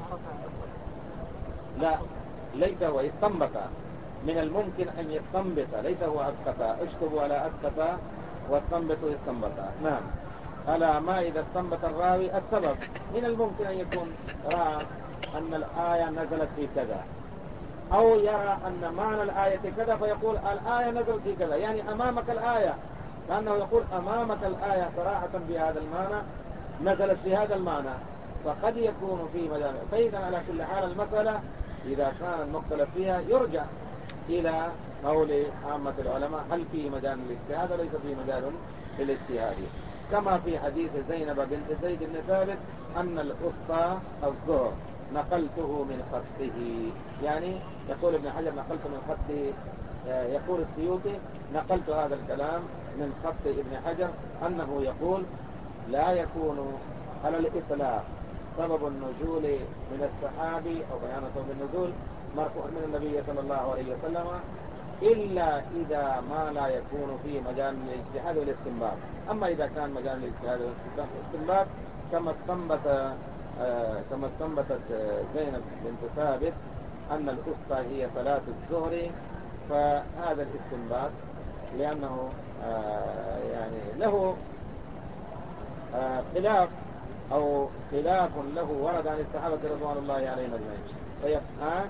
لا ليس هو استنبط، من الممكن أن يستنبط، ليس هو أسقط. اشتبوا على أسقط واستنبطوا استنبط. نعم على ما إذا استنبط الراوي السبب. من الممكن أن يكون رأى أن الآية نزلت في كذا، أو يرى أن معنى الآية كذا فيقول الآية نزلت في كذا، يعني أمامك الآية، لأنه يقول أمامك الآية صراحة بهذا المعنى نزلت في هذا المعنى، فقد يكون في مجال. فإذا على كل حال المسألة إذا كان المختلف فيها يرجع إلى قول عامة العلماء هل فيه مجال للاجتهاد وليس فيه مجال للاجتهاد. كما في حديث زينب بنت زيد بن ثابت أن الأسطى الظهر نقلته من خطه، يعني يقول ابن حجر نقلت من خط، يقول السيوطي نقلت هذا الكلام من خط ابن حجر أنه يقول لا يكون على الإطلاق سبب النزول من الصحابي أو بيان سبب النزول مرفوع من النبي صلى الله عليه وسلم إلا إذا ما لا يكون فيه مجال للاجتهاد والاستنباط. أما إذا كان مجال للاجتهاد والاستنباط كما استنبط آه كما استنبطت زينب بنت ثابت أن الأسطى هي صلاة الظهر، فهذا الاستنباط لأنه آه يعني له آه خلاف أو خلاف له ورد عن الصحابة رضوان الله عليهم أجمعين. آه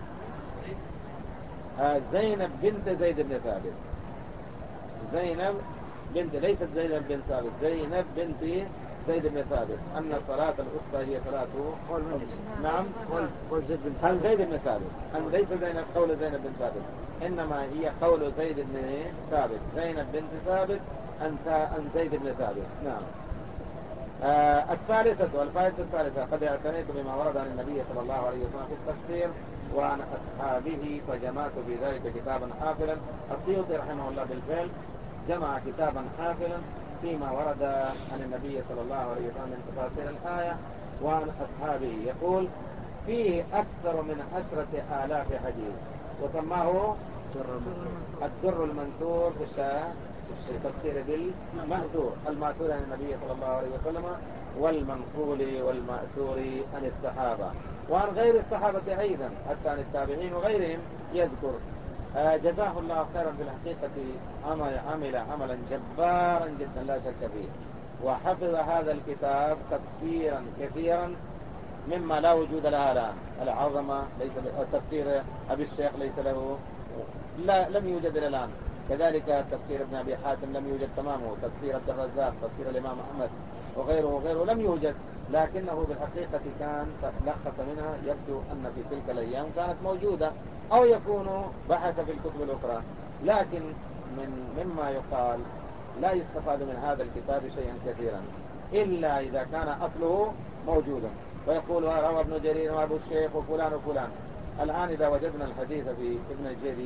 آه زينب بنت زيد بن ثابت، زينب بنت ليست زينب بنت ثابت، زينب بنت زيد بن ثابت أن صلاة الأسطى هي صلاة. نعم عن زيد بن ثابت، أن ليس زينب قول زينب بن ثابت، إنما هي قول زيد بن ثابت، زينب بنت ثابت عن زيد بن ثابت. نعم. آه الثالثة والفائدة الثالثة قد اعتنيت بما ورد عن النبي صلى الله عليه وسلم في التفسير وعن أصحابه فجمعت في ذلك كتابا حافلا. السيوطي رحمه الله بالفعل جمع كتابا حافلا فيما ورد عن النبي صلى الله عليه وسلم من تفاسير الآية وعن أصحابه، يقول فيه أكثر من عشرة آلاف حديث، وسماه الدر المنثور في التفسير بالمأثور، المأثور عن النبي صلى الله عليه وسلم والمنقول والمأثور عن الصحابة وعن غير الصحابة أيضا حتى عن التابعين وغيرهم يذكر. آه جزاه الله خيرا. بالحقيقة عمل, عمل عملا جبارا جدا لا شك فيه، وحفظ هذا الكتاب تفسيرا كثيرا مما لا وجود لها الآن. العظمة ليس تفسير أبي الشيخ ليس له، لا لم يوجد الآن. كذلك تفسير ابن أبي حاتم لم يوجد تمامه، تفسير عبد الرزاق، تفسير الإمام أحمد وغيره وغيره لم يوجد، لكنه بالحقيقة كان لخص منها. يبدو أن في تلك الأيام كانت موجودة أو يكون بحث في الكتب الأخرى، لكن من مما يقال لا يستفاد من هذا الكتاب شيئا كثيرا إلا إذا كان أصله موجودا، ويقول روى ابن جرير وابو الشيخ وفلان وفلان. الآن إذا وجدنا الحديث في ابن جرير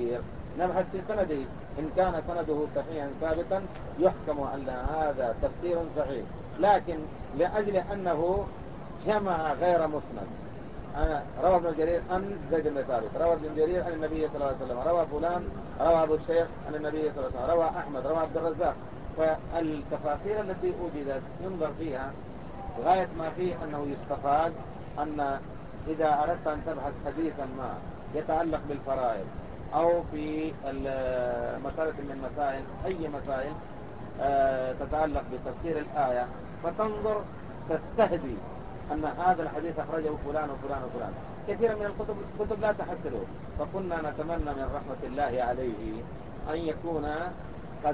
نبحث في سنده، إن كان سنده صحيحا ثابتا يحكم أن هذا تفسير صحيح. لكن لأجل أنه جمع غير مسند، روى ابن جرير عن زيد بن ثابت، روى ابن جرير عن النبي صلى الله عليه وسلم، روى فلان روى أبو الشيخ عن النبي صلى الله عليه وسلم، روى أحمد، روى عبد الرزاق. فالتفاسير التي وجدت ينظر فيها، غاية ما فيه أنه يستفاد أن إذا أردت أن تبحث حديثا ما يتعلق بالفرائض أو في مسألة من مسائل، أي مسائل تتعلق بتفسير الآية، فتنظر تستهدي أن هذا الحديث أخرجه فلان وفلان وفلان. كثيرا من الكتب كتب لا تحصله، فكنا نتمنى من رحمة الله عليه أن يكون قد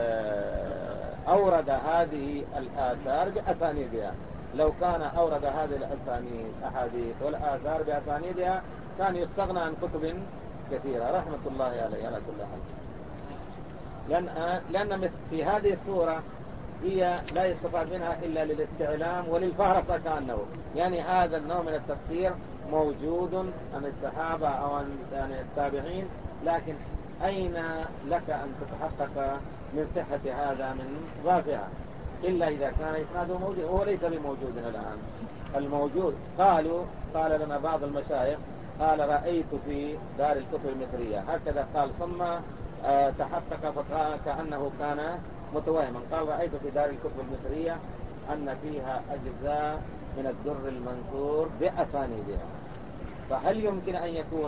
أورد هذه الآثار بأسانيدها. لو كان أورد هذه الأسانيد أحاديث والآثار بأسانيدها كان يستغنى عن كتب كثيرة، رحمة الله عليه على كل حال. لأن, لأن في هذه الصورة هي لا يستفاد منها إلا للاستعلام وللفهرسة كأنه، يعني هذا النوع من التفسير موجود عن الصحابة أو عن التابعين، لكن أين لك أن تتحقق من صحة هذا من ضعفها إلا إذا كان إسناده موجود، وهو ليس بموجود الآن. الموجود قالوا قال لنا بعض المشايخ قال رأيت في دار الكتب المصرية هكذا قال، ثم آه تحقق فقال كأنه كان متوهما، قال رأيت في دار الكتب المصرية أن فيها أجزاء من الدر المنثور بأسانيدها. فهل يمكن أن يكون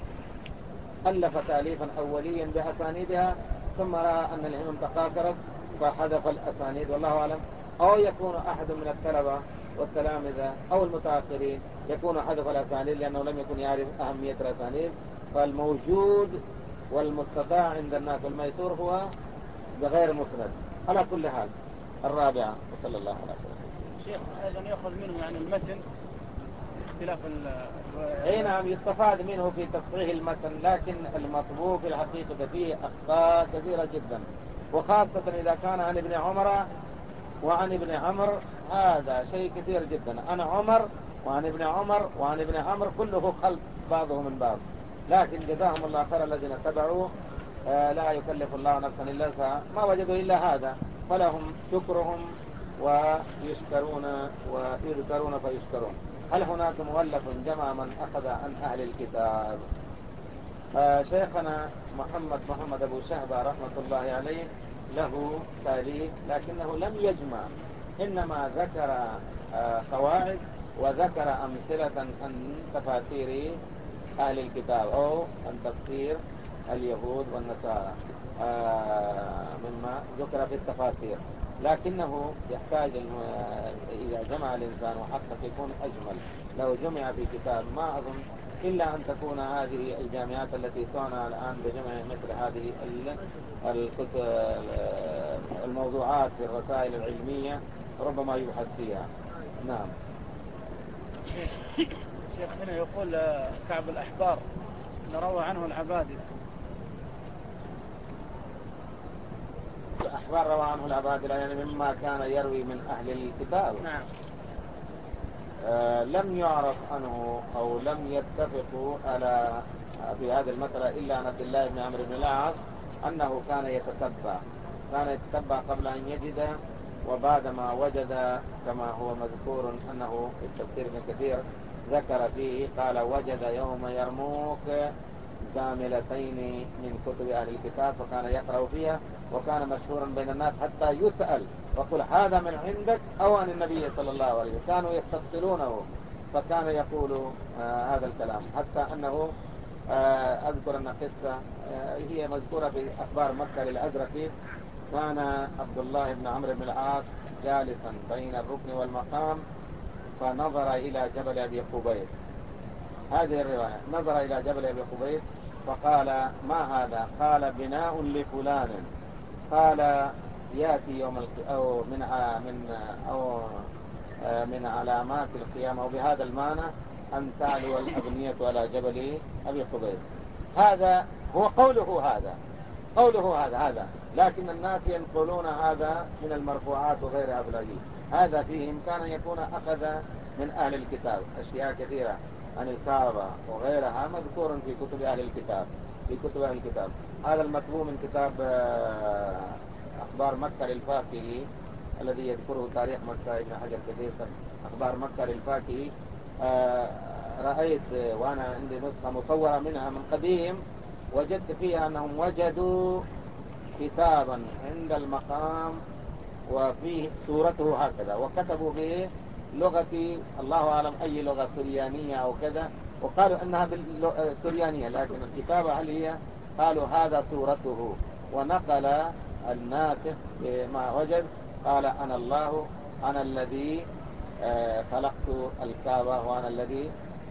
ألف تأليفا أوليا بأسانيدها ثم رأى أن الهمم تقاصرت فحذف الأسانيد، والله أعلم، أو يكون أحد من الطلبة والتلامذة أو المتأخرين يكون حذف الأسانيد لأنه لم يكن يعرف أهمية الأسانيد. فالموجود والمستطاع عند الناس الميسور هو بغير مسند. على كل حال الرابعة، وصلى الله عليه وسلم. شيخ أيضا يأخذ منه يعني المتن اختلاف اي نعم يستفاد منه في تصحيح المتن، لكن المطلوب في الحقيقة فيه أخطاء كثيرة جدا، وخاصة إذا كان عن ابن عمر وعن ابن عمرو، هذا شيء كثير جدا. عن عمر وعن ابن عمر وعن ابن عمرو كله خلط بعضه من بعض، لكن جزاهم الله خير الذين تبعوا. آه لا يكلف الله نفسا إلا وسعها، ما وجدوا إلا هذا، فلهم شكرهم ويشكرون ويذكرون فيشكرون. هل هناك مؤلف جمع من أخذ عن أهل الكتاب؟ آه شيخنا محمد محمد أبو شهبة رحمة الله عليه له تأليف لكنه لم يجمع، إنما ذكر آه قواعد وذكر أمثلة عن تفاسير أهل الكتاب أو عن تفسير اليهود والنصارى آه مما ذكر في التفاسير، لكنه يحتاج إذا جمع الإنسان وحقق يكون أجمل. لو جمع في كتاب ما أظن إلا أن تكون هذه الجامعات التي تعنى الآن بجمع مثل هذه الموضوعات في الرسائل العلمية ربما يبحث فيها. نعم. شيخ هنا يقول كعب الأحبار نروى عنه العبادلة. الأحبار روى عنه العبادلة يعني مما كان يروي من أهل الكتاب. نعم. آه لم يعرف عنه أو لم يتفقوا على في هذه المسألة إلا عن عبد الله بن عمرو بن العاص أنه كان يتتبع كان يتتبع قبل أن يجد، وبعدما وجد كما هو مذكور أنه في التفسير ابن كثير ذكر فيه قال وجد يوم يرموك زاملتين من كتب أهل الكتاب، فكان يقرأ فيها وكان مشهورا بين الناس حتى يسأل وقل هذا من عندك أو عن النبي صلى الله عليه وسلم، كانوا يستفصلونه فكان يقول آه هذا الكلام، حتى أنه آه أذكر أن قصة آه هي مذكورة في أخبار مكة للأزرقي. كان عبد الله بن عمرو بن العاص جالسا بين الركن والمقام فنظر إلى جبل أبي قبيس، هذه الرواية، نظر إلى جبل أبي قبيس فقال ما هذا؟ قال بناء لفلان، قال يأتي يوم القيامة أو من من أو من علامات القيامة أو بهذا المعنى أن تعلو الأبنية على جبل أبي قبيس. هذا هو قوله هذا قوله هذا هذا لكن الناس ينقلون هذا من المرفوعات وغيرها بلاجين. هذا فيه إمكان أن يكون أخذ من أهل الكتاب. أشياء كثيرة عن الكعبة وغيرها مذكور في كتب أهل الكتاب، في كتب أهل الكتاب. هذا المطبوع من كتاب أخبار مكة للفاكهي الذي يذكره تاريخ مكة ابن حجر كثير. أخبار مكة للفاكهي رأيت وأنا عندي نسخة مصورة منها من قديم، وجدت فيها أنهم وجدوا كتابا عند المقام وفيه صورته هكذا، وكتبوا به لغة الله أعلم أي لغة، سريانية أو كذا، وقالوا أنها سريانية، لكن الكتابة هل هي؟ قالوا هذا صورته. ونقل الناسخ ما وجد قال أنا الله، أنا الذي خلقت الكعبة، وأنا الذي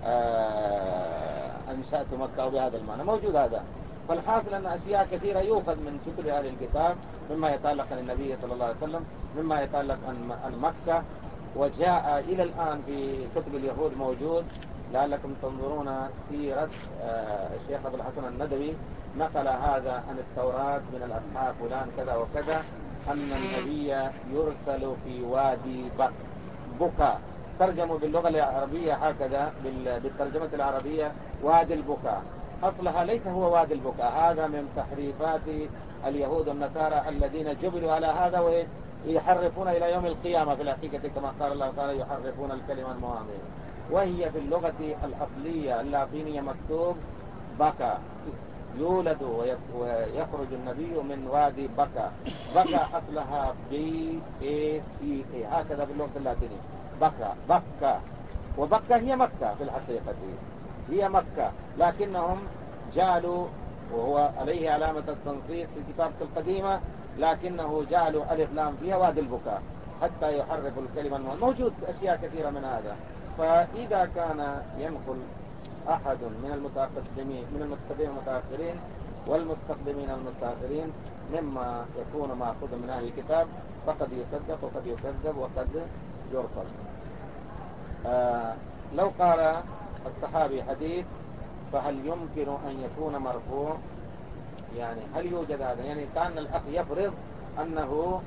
أنشأت مكة، بهذا المعنى موجود هذا. فالحاصل أن أشياء كثيرة يؤخذ من كتب أهل الكتاب مما يتعلق عن النبي صلى الله عليه وسلم، مما يتعلق عن مكة، وجاء إلى الآن في كتب اليهود موجود. لعلكم تنظرون سيرة الشيخ أبو الحسن الندوي، نقل هذا عن التوراة من الأصحاب فلان كذا وكذا، أن النبي يرسل في وادي بكا، ترجموا باللغة العربية هكذا بالترجمة العربية وادي البكا، أصلها ليس هو وادي البكا، هذا من تحريفات اليهود والنصارى الذين جبلوا على هذا ويحرفون إلى يوم القيامة في الحقيقة، كما قال الله تعالى يحرفون الكلمة المواضع. وهي في اللغة الأصلية اللاتينية مكتوب بكا، يولد ويخرج النبي من وادي بكا. بكا أصلها بي اي سي اي، هكذا باللغة اللاتينية بكا بكا. وبكا هي مكة في الحقيقة، هي مكة، لكنهم جعلوا، وهو عليه علامة التنصيص في الكتابة القديمة، لكنه جعلوا ألف لام فيها وادي البكاء حتى يحرفوا الكلمة. موجود أشياء كثيرة من هذا. فإذا كان ينقل أحد من المتقدمين من المتقدمين المتأخرين والمستقدمين المتأخرين مما يكون مأخوذ من أهل الكتاب، فقد يصدق وقد يكذب وقد يرفض. آه لو قال الصحابي حديث فهل يمكن أن يكون مرفوع؟ يعني هل يوجد هذا؟ يعني كان الأخ يفرض أنه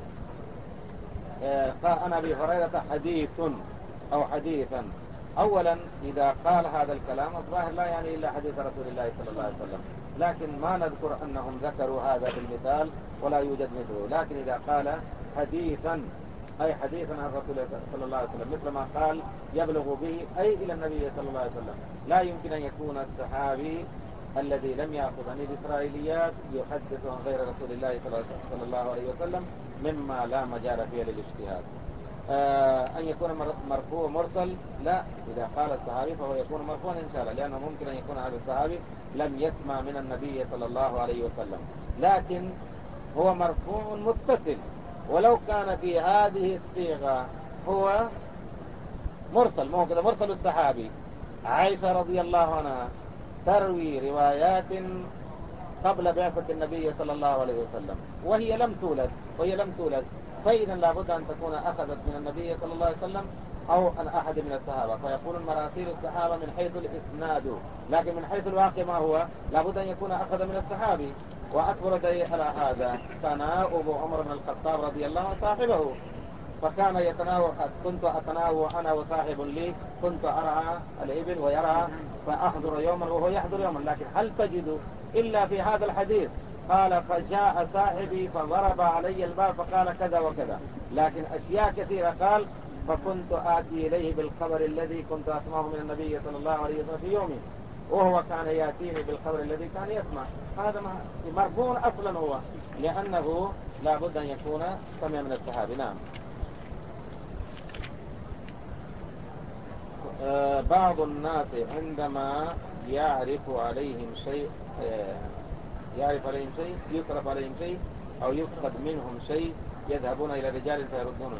آه قال أنا أبي هريرة حديث أو حديثا. أولا إذا قال هذا الكلام الظاهر لا يعني إلا حديث رسول الله صلى الله عليه وسلم، لكن ما نذكر أنهم ذكروا هذا بالمثال ولا يوجد مثله. لكن إذا قال حديثا أي حديثا عن رسول الله صلى الله عليه وسلم، مثل ما قال يبلغ به أي إلى النبي صلى الله عليه وسلم، لا يمكن أن يكون الصحابي الذي لم يأخذ عن الإسرائيليات يحدث عن غير رسول الله صلى الله عليه وسلم مما لا مجال فيه للاجتهاد. آه أن يكون مرفوع مرسل لا، إذا قال الصحابي فهو يكون مرفوعا إن شاء الله، لأنه ممكن أن يكون هذا الصحابي لم يسمع من النبي صلى الله عليه وسلم، لكن هو مرفوع متصل. ولو كان في هذه الصيغة هو مرسل، مو كذا مرسل الصحابي. عائشة رضي الله عنها تروي روايات قبل بعثة النبي صلى الله عليه وسلم وهي لم تولد وهي لم تولد فإذا لابد أن تكون أخذت من النبي صلى الله عليه وسلم أو عن أحد من الصحابة، فيقول مراسيل الصحابة من حيث الإسناد، لكن من حيث الواقع ما هو لابد أن يكون أخذ من الصحابي. وأكبر دليل على هذا تناوب عمر بن الخطاب رضي الله عنه صاحبه، فكان يتناوب، كنت أتناوب أنا وصاحب لي، كنت أرعى الإبل ويرعى فأحضر يوما وهو يحضر يوما، لكن هل تجد إلا في هذا الحديث قال فجاء صاحبي فضرب علي الباب فقال كذا وكذا، لكن أشياء كثيرة قال فكنت آتي إليه بالخبر الذي كنت أسمعه من النبي صلى الله عليه وسلم في يومه، وهو كان يأتيني بالخبر الذي كان يسمع. هذا مرفوع أصلا هو، لأنه لا بد أن يكون سمع من الصحابي. نعم. آه بعض الناس عندما يعرف عليهم شيء آه يعرف عليهم شيء يصرف عليهم شيء أو يفقد منهم شيء يذهبون إلى رجال فيردونه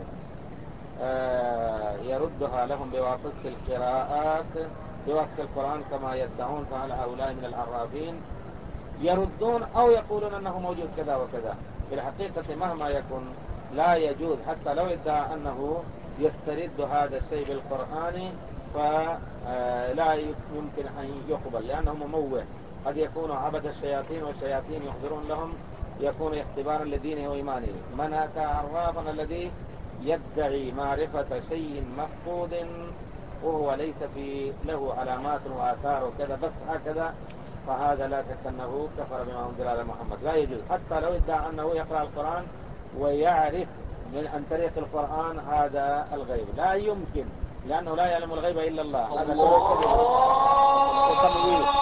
آه يردها لهم بواسطة القراءات بواسطة القرآن كما يدعون، فهل هؤلاء من العرافين؟ يردون أو يقولون أنه موجود كذا وكذا. في الحقيقة مهما يكن لا يجوز، حتى لو ادعى أنه يسترد هذا الشيء بالقرآن فلا يمكن أن يقبل، لأنه مموه، قد يكون عبد الشياطين والشياطين يحضرون لهم، يكون اختبارا لدينه وإيمانه. من أتى عرافا الذي يدعي معرفة شيء مفقود وهو ليس في له علامات وآثار وكذا، بس هكذا فهذا لا شك أنه كفر بما أنزل على محمد. لا يجوز حتى لو ادعى أنه يقرأ القرآن ويعرف من عن طريق القرآن هذا الغيب، لا يمكن، لأنه لا يعلم الغيب إلا الله. هذا كله كذب وتمويه.